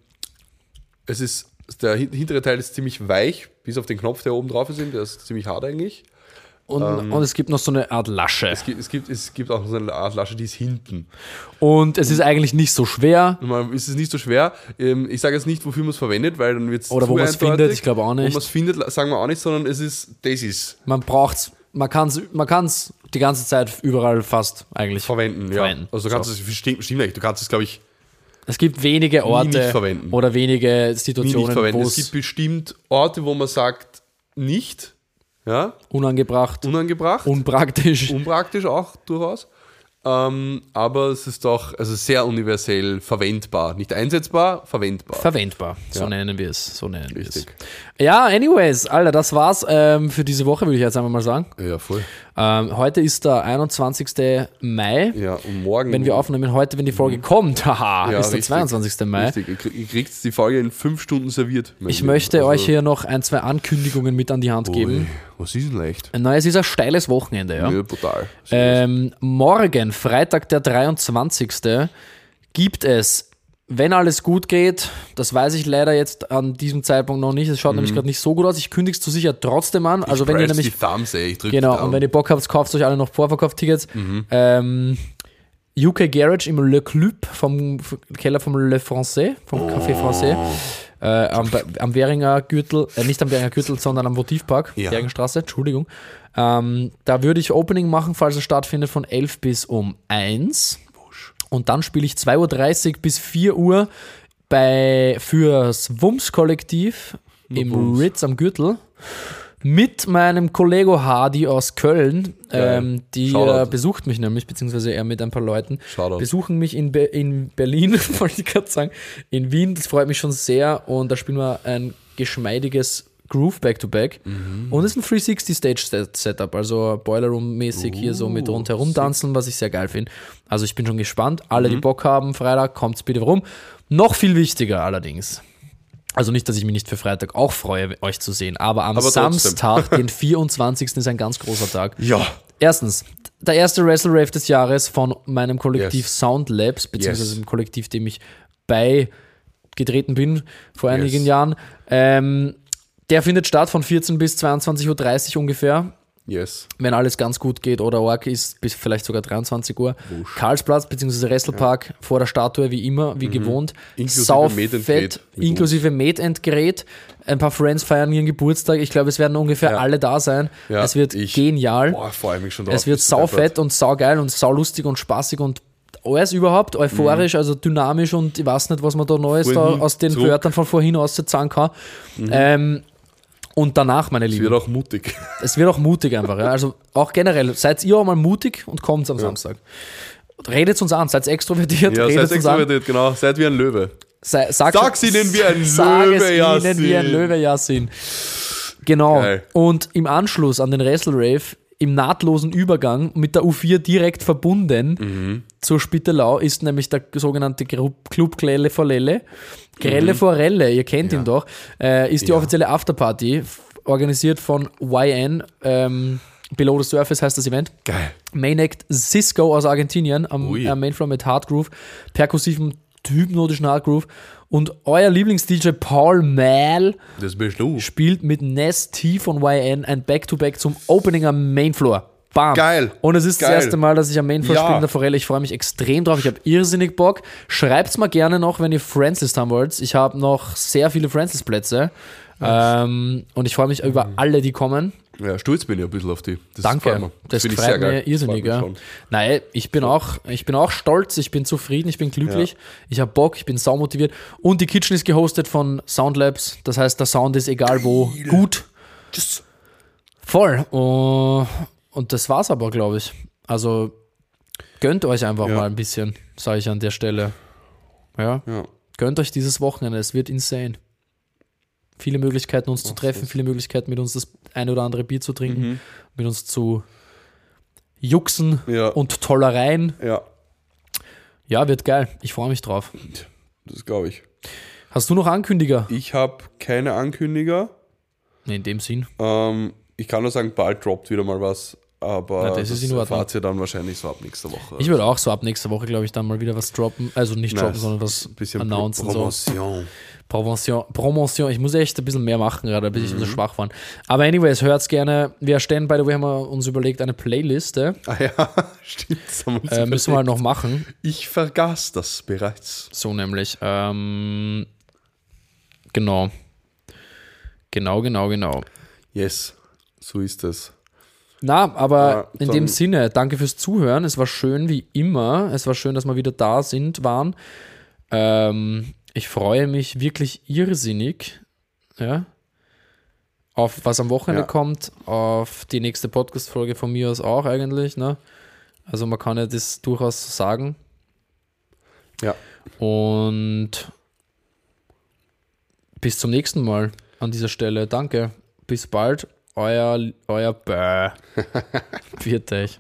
es ist, der hin- hintere Teil ist ziemlich weich, bis auf den Knopf, der oben drauf ist, der ist ziemlich hart eigentlich. Und, Ähm. und es gibt noch so eine Art Lasche. Es gibt, es gibt, es gibt auch so eine Art Lasche, die ist hinten. Und es ist eigentlich nicht so schwer. Man, es ist nicht so schwer. Ähm, Ich sage jetzt nicht, wofür man es verwendet, weil dann wird es Oder wo man es findet, ich glaube auch Wo man nicht. es findet, sagen wir auch nicht, sondern es ist, das ist Man braucht es, man kann es man kann's die ganze Zeit überall fast eigentlich verwenden. verwenden. Ja. Also du kannst So. es, stimmt, stimmt nicht, du kannst es, glaube ich, Es gibt wenige Orte nicht verwenden. oder wenige nie nicht Situationen, verwenden. wo Es gibt es bestimmt Orte, wo man sagt, nicht, ja, unangebracht, unangebracht, unpraktisch. unpraktisch auch durchaus. Ähm, aber es ist doch also sehr universell verwendbar. Nicht einsetzbar, verwendbar. Verwendbar, so Ja. nennen wir es. So nennen wir es. Richtig. Ja, anyways, Alter, das war's ähm, für diese Woche, würde ich jetzt einfach mal sagen. Ja, voll. Ähm, heute ist der einundzwanzigster Mai. Ja, und morgen. Wenn wir aufnehmen, heute, wenn die Folge kommt, haha, Ja, ist der richtig. zweiundzwanzigster Mai. Richtig, ihr kriegt- ihr kriegt die Folge in fünf Stunden serviert. mein Ich Lieber. möchte Also, euch hier noch ein, zwei Ankündigungen mit an die Hand ui, geben. Was ist denn leicht? Na, es ist ein steiles Wochenende, ja. Ja, brutal. Ähm, morgen, Freitag, der dreiundzwanzigster gibt es, wenn alles gut geht, das weiß ich leider jetzt an diesem Zeitpunkt noch nicht, es schaut nämlich gerade nicht so gut aus, ich kündige es zu sicher trotzdem an, also ich wenn ihr press nämlich, die Thumbs, ey, ich drück genau, die und Daumen. wenn ihr Bock habt, kauft euch alle noch Vorverkauf-Tickets. Mhm. Ähm, U K Garage im Le Club vom Keller vom Le Français, vom Café Français, äh, am, am Währinger Gürtel, äh, nicht am Währinger Gürtel, sondern am Votivpark, Ja. Währingerstraße, Entschuldigung. Ähm, da würde ich Opening machen, falls es stattfindet, von elf bis um eins. Und dann spiele ich zwei Uhr dreißig bis vier Uhr bei, fürs Wumms-Kollektiv im Wumms. Ritz am Gürtel mit meinem Kollego Hardy aus Köln. Geil. Ähm, die Shoutout. äh, besucht mich nämlich, beziehungsweise er mit ein paar Leuten. Shoutout. Besuchen mich in, Be in Berlin, wollte ich gerade sagen, in Wien. Das freut mich schon sehr und da spielen wir ein geschmeidiges Groove Back-to-Back. Mhm. Und es ist ein dreihundertsechzig Stage Setup, also Boiler Room-mäßig uh, hier so mit rundherum tanzen, was ich sehr geil finde. Also ich bin schon gespannt. Alle, mhm. die Bock haben, Freitag, kommt's bitte rum. Noch viel wichtiger allerdings. Also nicht, dass ich mich nicht für Freitag auch freue, euch zu sehen, aber am aber Samstag, den vierundzwanzigsten ist ein ganz großer Tag. Ja. Erstens, der erste Wrestle Rave des Jahres von meinem Kollektiv yes. Sound Labs, beziehungsweise yes. dem Kollektiv, dem ich beigetreten bin vor yes. einigen Jahren. Ähm, der findet statt von vierzehn bis zweiundzwanzig Uhr dreißig ungefähr. Yes. Wenn alles ganz gut geht oder arg ist, bis vielleicht sogar dreiundzwanzig Uhr. Wusch. Karlsplatz bzw. Wrestlepark ja. vor der Statue, wie immer, wie mhm. gewohnt. Inklusive Meet-and-Greet. Inklusive Meet-and-Greet. Ein paar Friends feiern ihren Geburtstag. Ich glaube, es werden ungefähr ja. alle da sein. Ja, es wird ich, genial. Boah, freue mich schon drauf. Es wird saufett und saugeil und saulustig und spaßig und alles überhaupt, euphorisch, mhm. also dynamisch und ich weiß nicht, was man da Neues da aus den zurück. Wörtern von vorhin auszahlen kann. Mhm. Ähm, Und danach, meine Lieben. Es wird auch mutig. Es wird auch mutig einfach. Ja. Also auch generell, seid ihr auch mal mutig und kommt am ja. Samstag. Redet uns an, seid extrovertiert. Ja, seid extrovertiert, an. Genau. Seid wie ein Löwe. Sei, sag Sag's ihnen wie ein sag Löwe, es Yassin. ihnen wie ein Löwe, Yassin. Genau. Geil. Und im Anschluss an den Wrestle Rave, im nahtlosen Übergang mit der U vier direkt verbunden mhm. zur Spittelau ist nämlich der sogenannte Club Grelle vor Lelle. Grelle mhm. vor Relle, ihr kennt ja. ihn doch, äh, ist die ja. offizielle Afterparty, f- organisiert von Y N, ähm, Below the Surface heißt das Event. Geil. Main Act Cisco aus Argentinien am, am Mainfloor mit Hard Groove, perkussiven, hypnotischen Hard Groove. Und euer Lieblings-D J Paul Mal das bist du. spielt mit Ness T von Y N ein Back-to-Back zum Opening am Mainfloor. Bam. Geil. Und es ist Geil. das erste Mal, dass ich am Mainfloor Ja. spiele in der Forelle. Ich freue mich extrem drauf. Ich habe irrsinnig Bock. Schreibt's mal gerne noch, wenn ihr Friendslist haben wollt. Ich habe noch sehr viele Friendslist-Plätze. Ähm, und ich freue mich über alle, die kommen. Ja, stolz bin ich ein bisschen auf die. Das Danke. Das, das freut mich irrsinnig. Ja. Nein, ich bin, auch, ich bin auch stolz, ich bin zufrieden, ich bin glücklich. Ja. Ich habe Bock, ich bin saumotiviert. Und die Kitchen ist gehostet von Soundlabs. Das heißt, der Sound ist egal wo gut. Just. Voll. Uh, und das war's aber, glaube ich. Also gönnt euch einfach ja. mal ein bisschen, sage ich an der Stelle. Ja? ja. Gönnt euch dieses Wochenende, es wird insane. Viele Möglichkeiten, uns Ach, zu treffen, viele Möglichkeiten, mit uns das eine oder andere Bier zu trinken, mhm. mit uns zu juxen ja. und Tollereien. Ja. Ja, wird geil. Ich freue mich drauf. Das glaube ich. Hast du noch Ankündiger? Ich habe keine Ankündiger. Nee, in dem Sinn. Ähm, ich kann nur sagen, bald droppt wieder mal was. Aber Na, das, das erfahrt ihr dann wahrscheinlich so ab nächster Woche. Ich würde auch so ab nächster Woche, glaube ich, dann mal wieder was droppen. Also nicht droppen, nice. sondern was ein bisschen announcen. Promotion. So. Promotion. Promotion. Ich muss echt ein bisschen mehr machen gerade, bis mhm. ich so schwach war. Aber anyways, hört's gerne. Wir erstellen, by the way, haben wir uns überlegt, eine Playliste. Ah ja, stimmt. Das haben wir uns äh, müssen wir halt noch machen. Ich vergaß das bereits. So nämlich. Ähm, genau. Genau, genau, genau. Yes, so ist es. Na, aber ja, in dem Sinne, danke fürs Zuhören. Es war schön wie immer. Es war schön, dass wir wieder da sind, waren. Ähm, ich freue mich wirklich irrsinnig, ja, auf was am Wochenende ja. kommt, auf die nächste Podcast-Folge von mir aus auch eigentlich, ne? Also man kann ja das durchaus sagen. Ja. Und bis zum nächsten Mal an dieser Stelle. Danke. Bis bald. Euer, euer Bäh. Viert euch.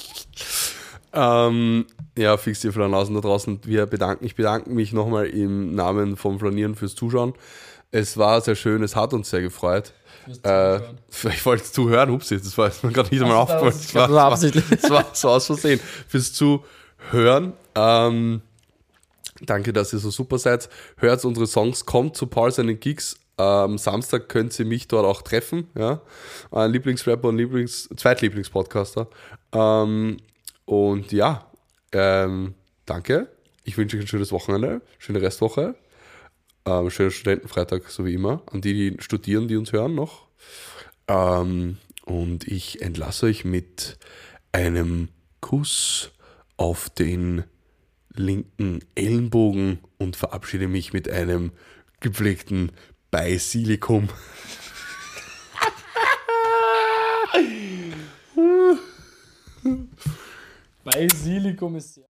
Ähm, ja, fix die Flanausen da draußen. Wir bedanken, ich bedanke mich nochmal im Namen vom Flanieren fürs Zuschauen. Es war sehr schön, es hat uns sehr gefreut. Äh, ich wollte zuhören, hupsi, das war mir gerade nicht einmal aufgefallen. Das war, das, war, das war so aus Versehen. Fürs Zuhören. Ähm, danke, dass ihr so super seid. Hört unsere Songs, kommt zu Paul seinen Gigs. Am Samstag könnt ihr mich dort auch treffen, ja. Ein Lieblingsrapper und Lieblings, Zweitlieblingspodcaster. Ähm, und ja, ähm, danke. Ich wünsche euch ein schönes Wochenende, schöne Restwoche, ähm, schönen Studentenfreitag, so wie immer, an die, die studieren, die uns hören noch. Ähm, und ich entlasse euch mit einem Kuss auf den linken Ellenbogen und verabschiede mich mit einem gepflegten Basilikum. Basilikum ist sehr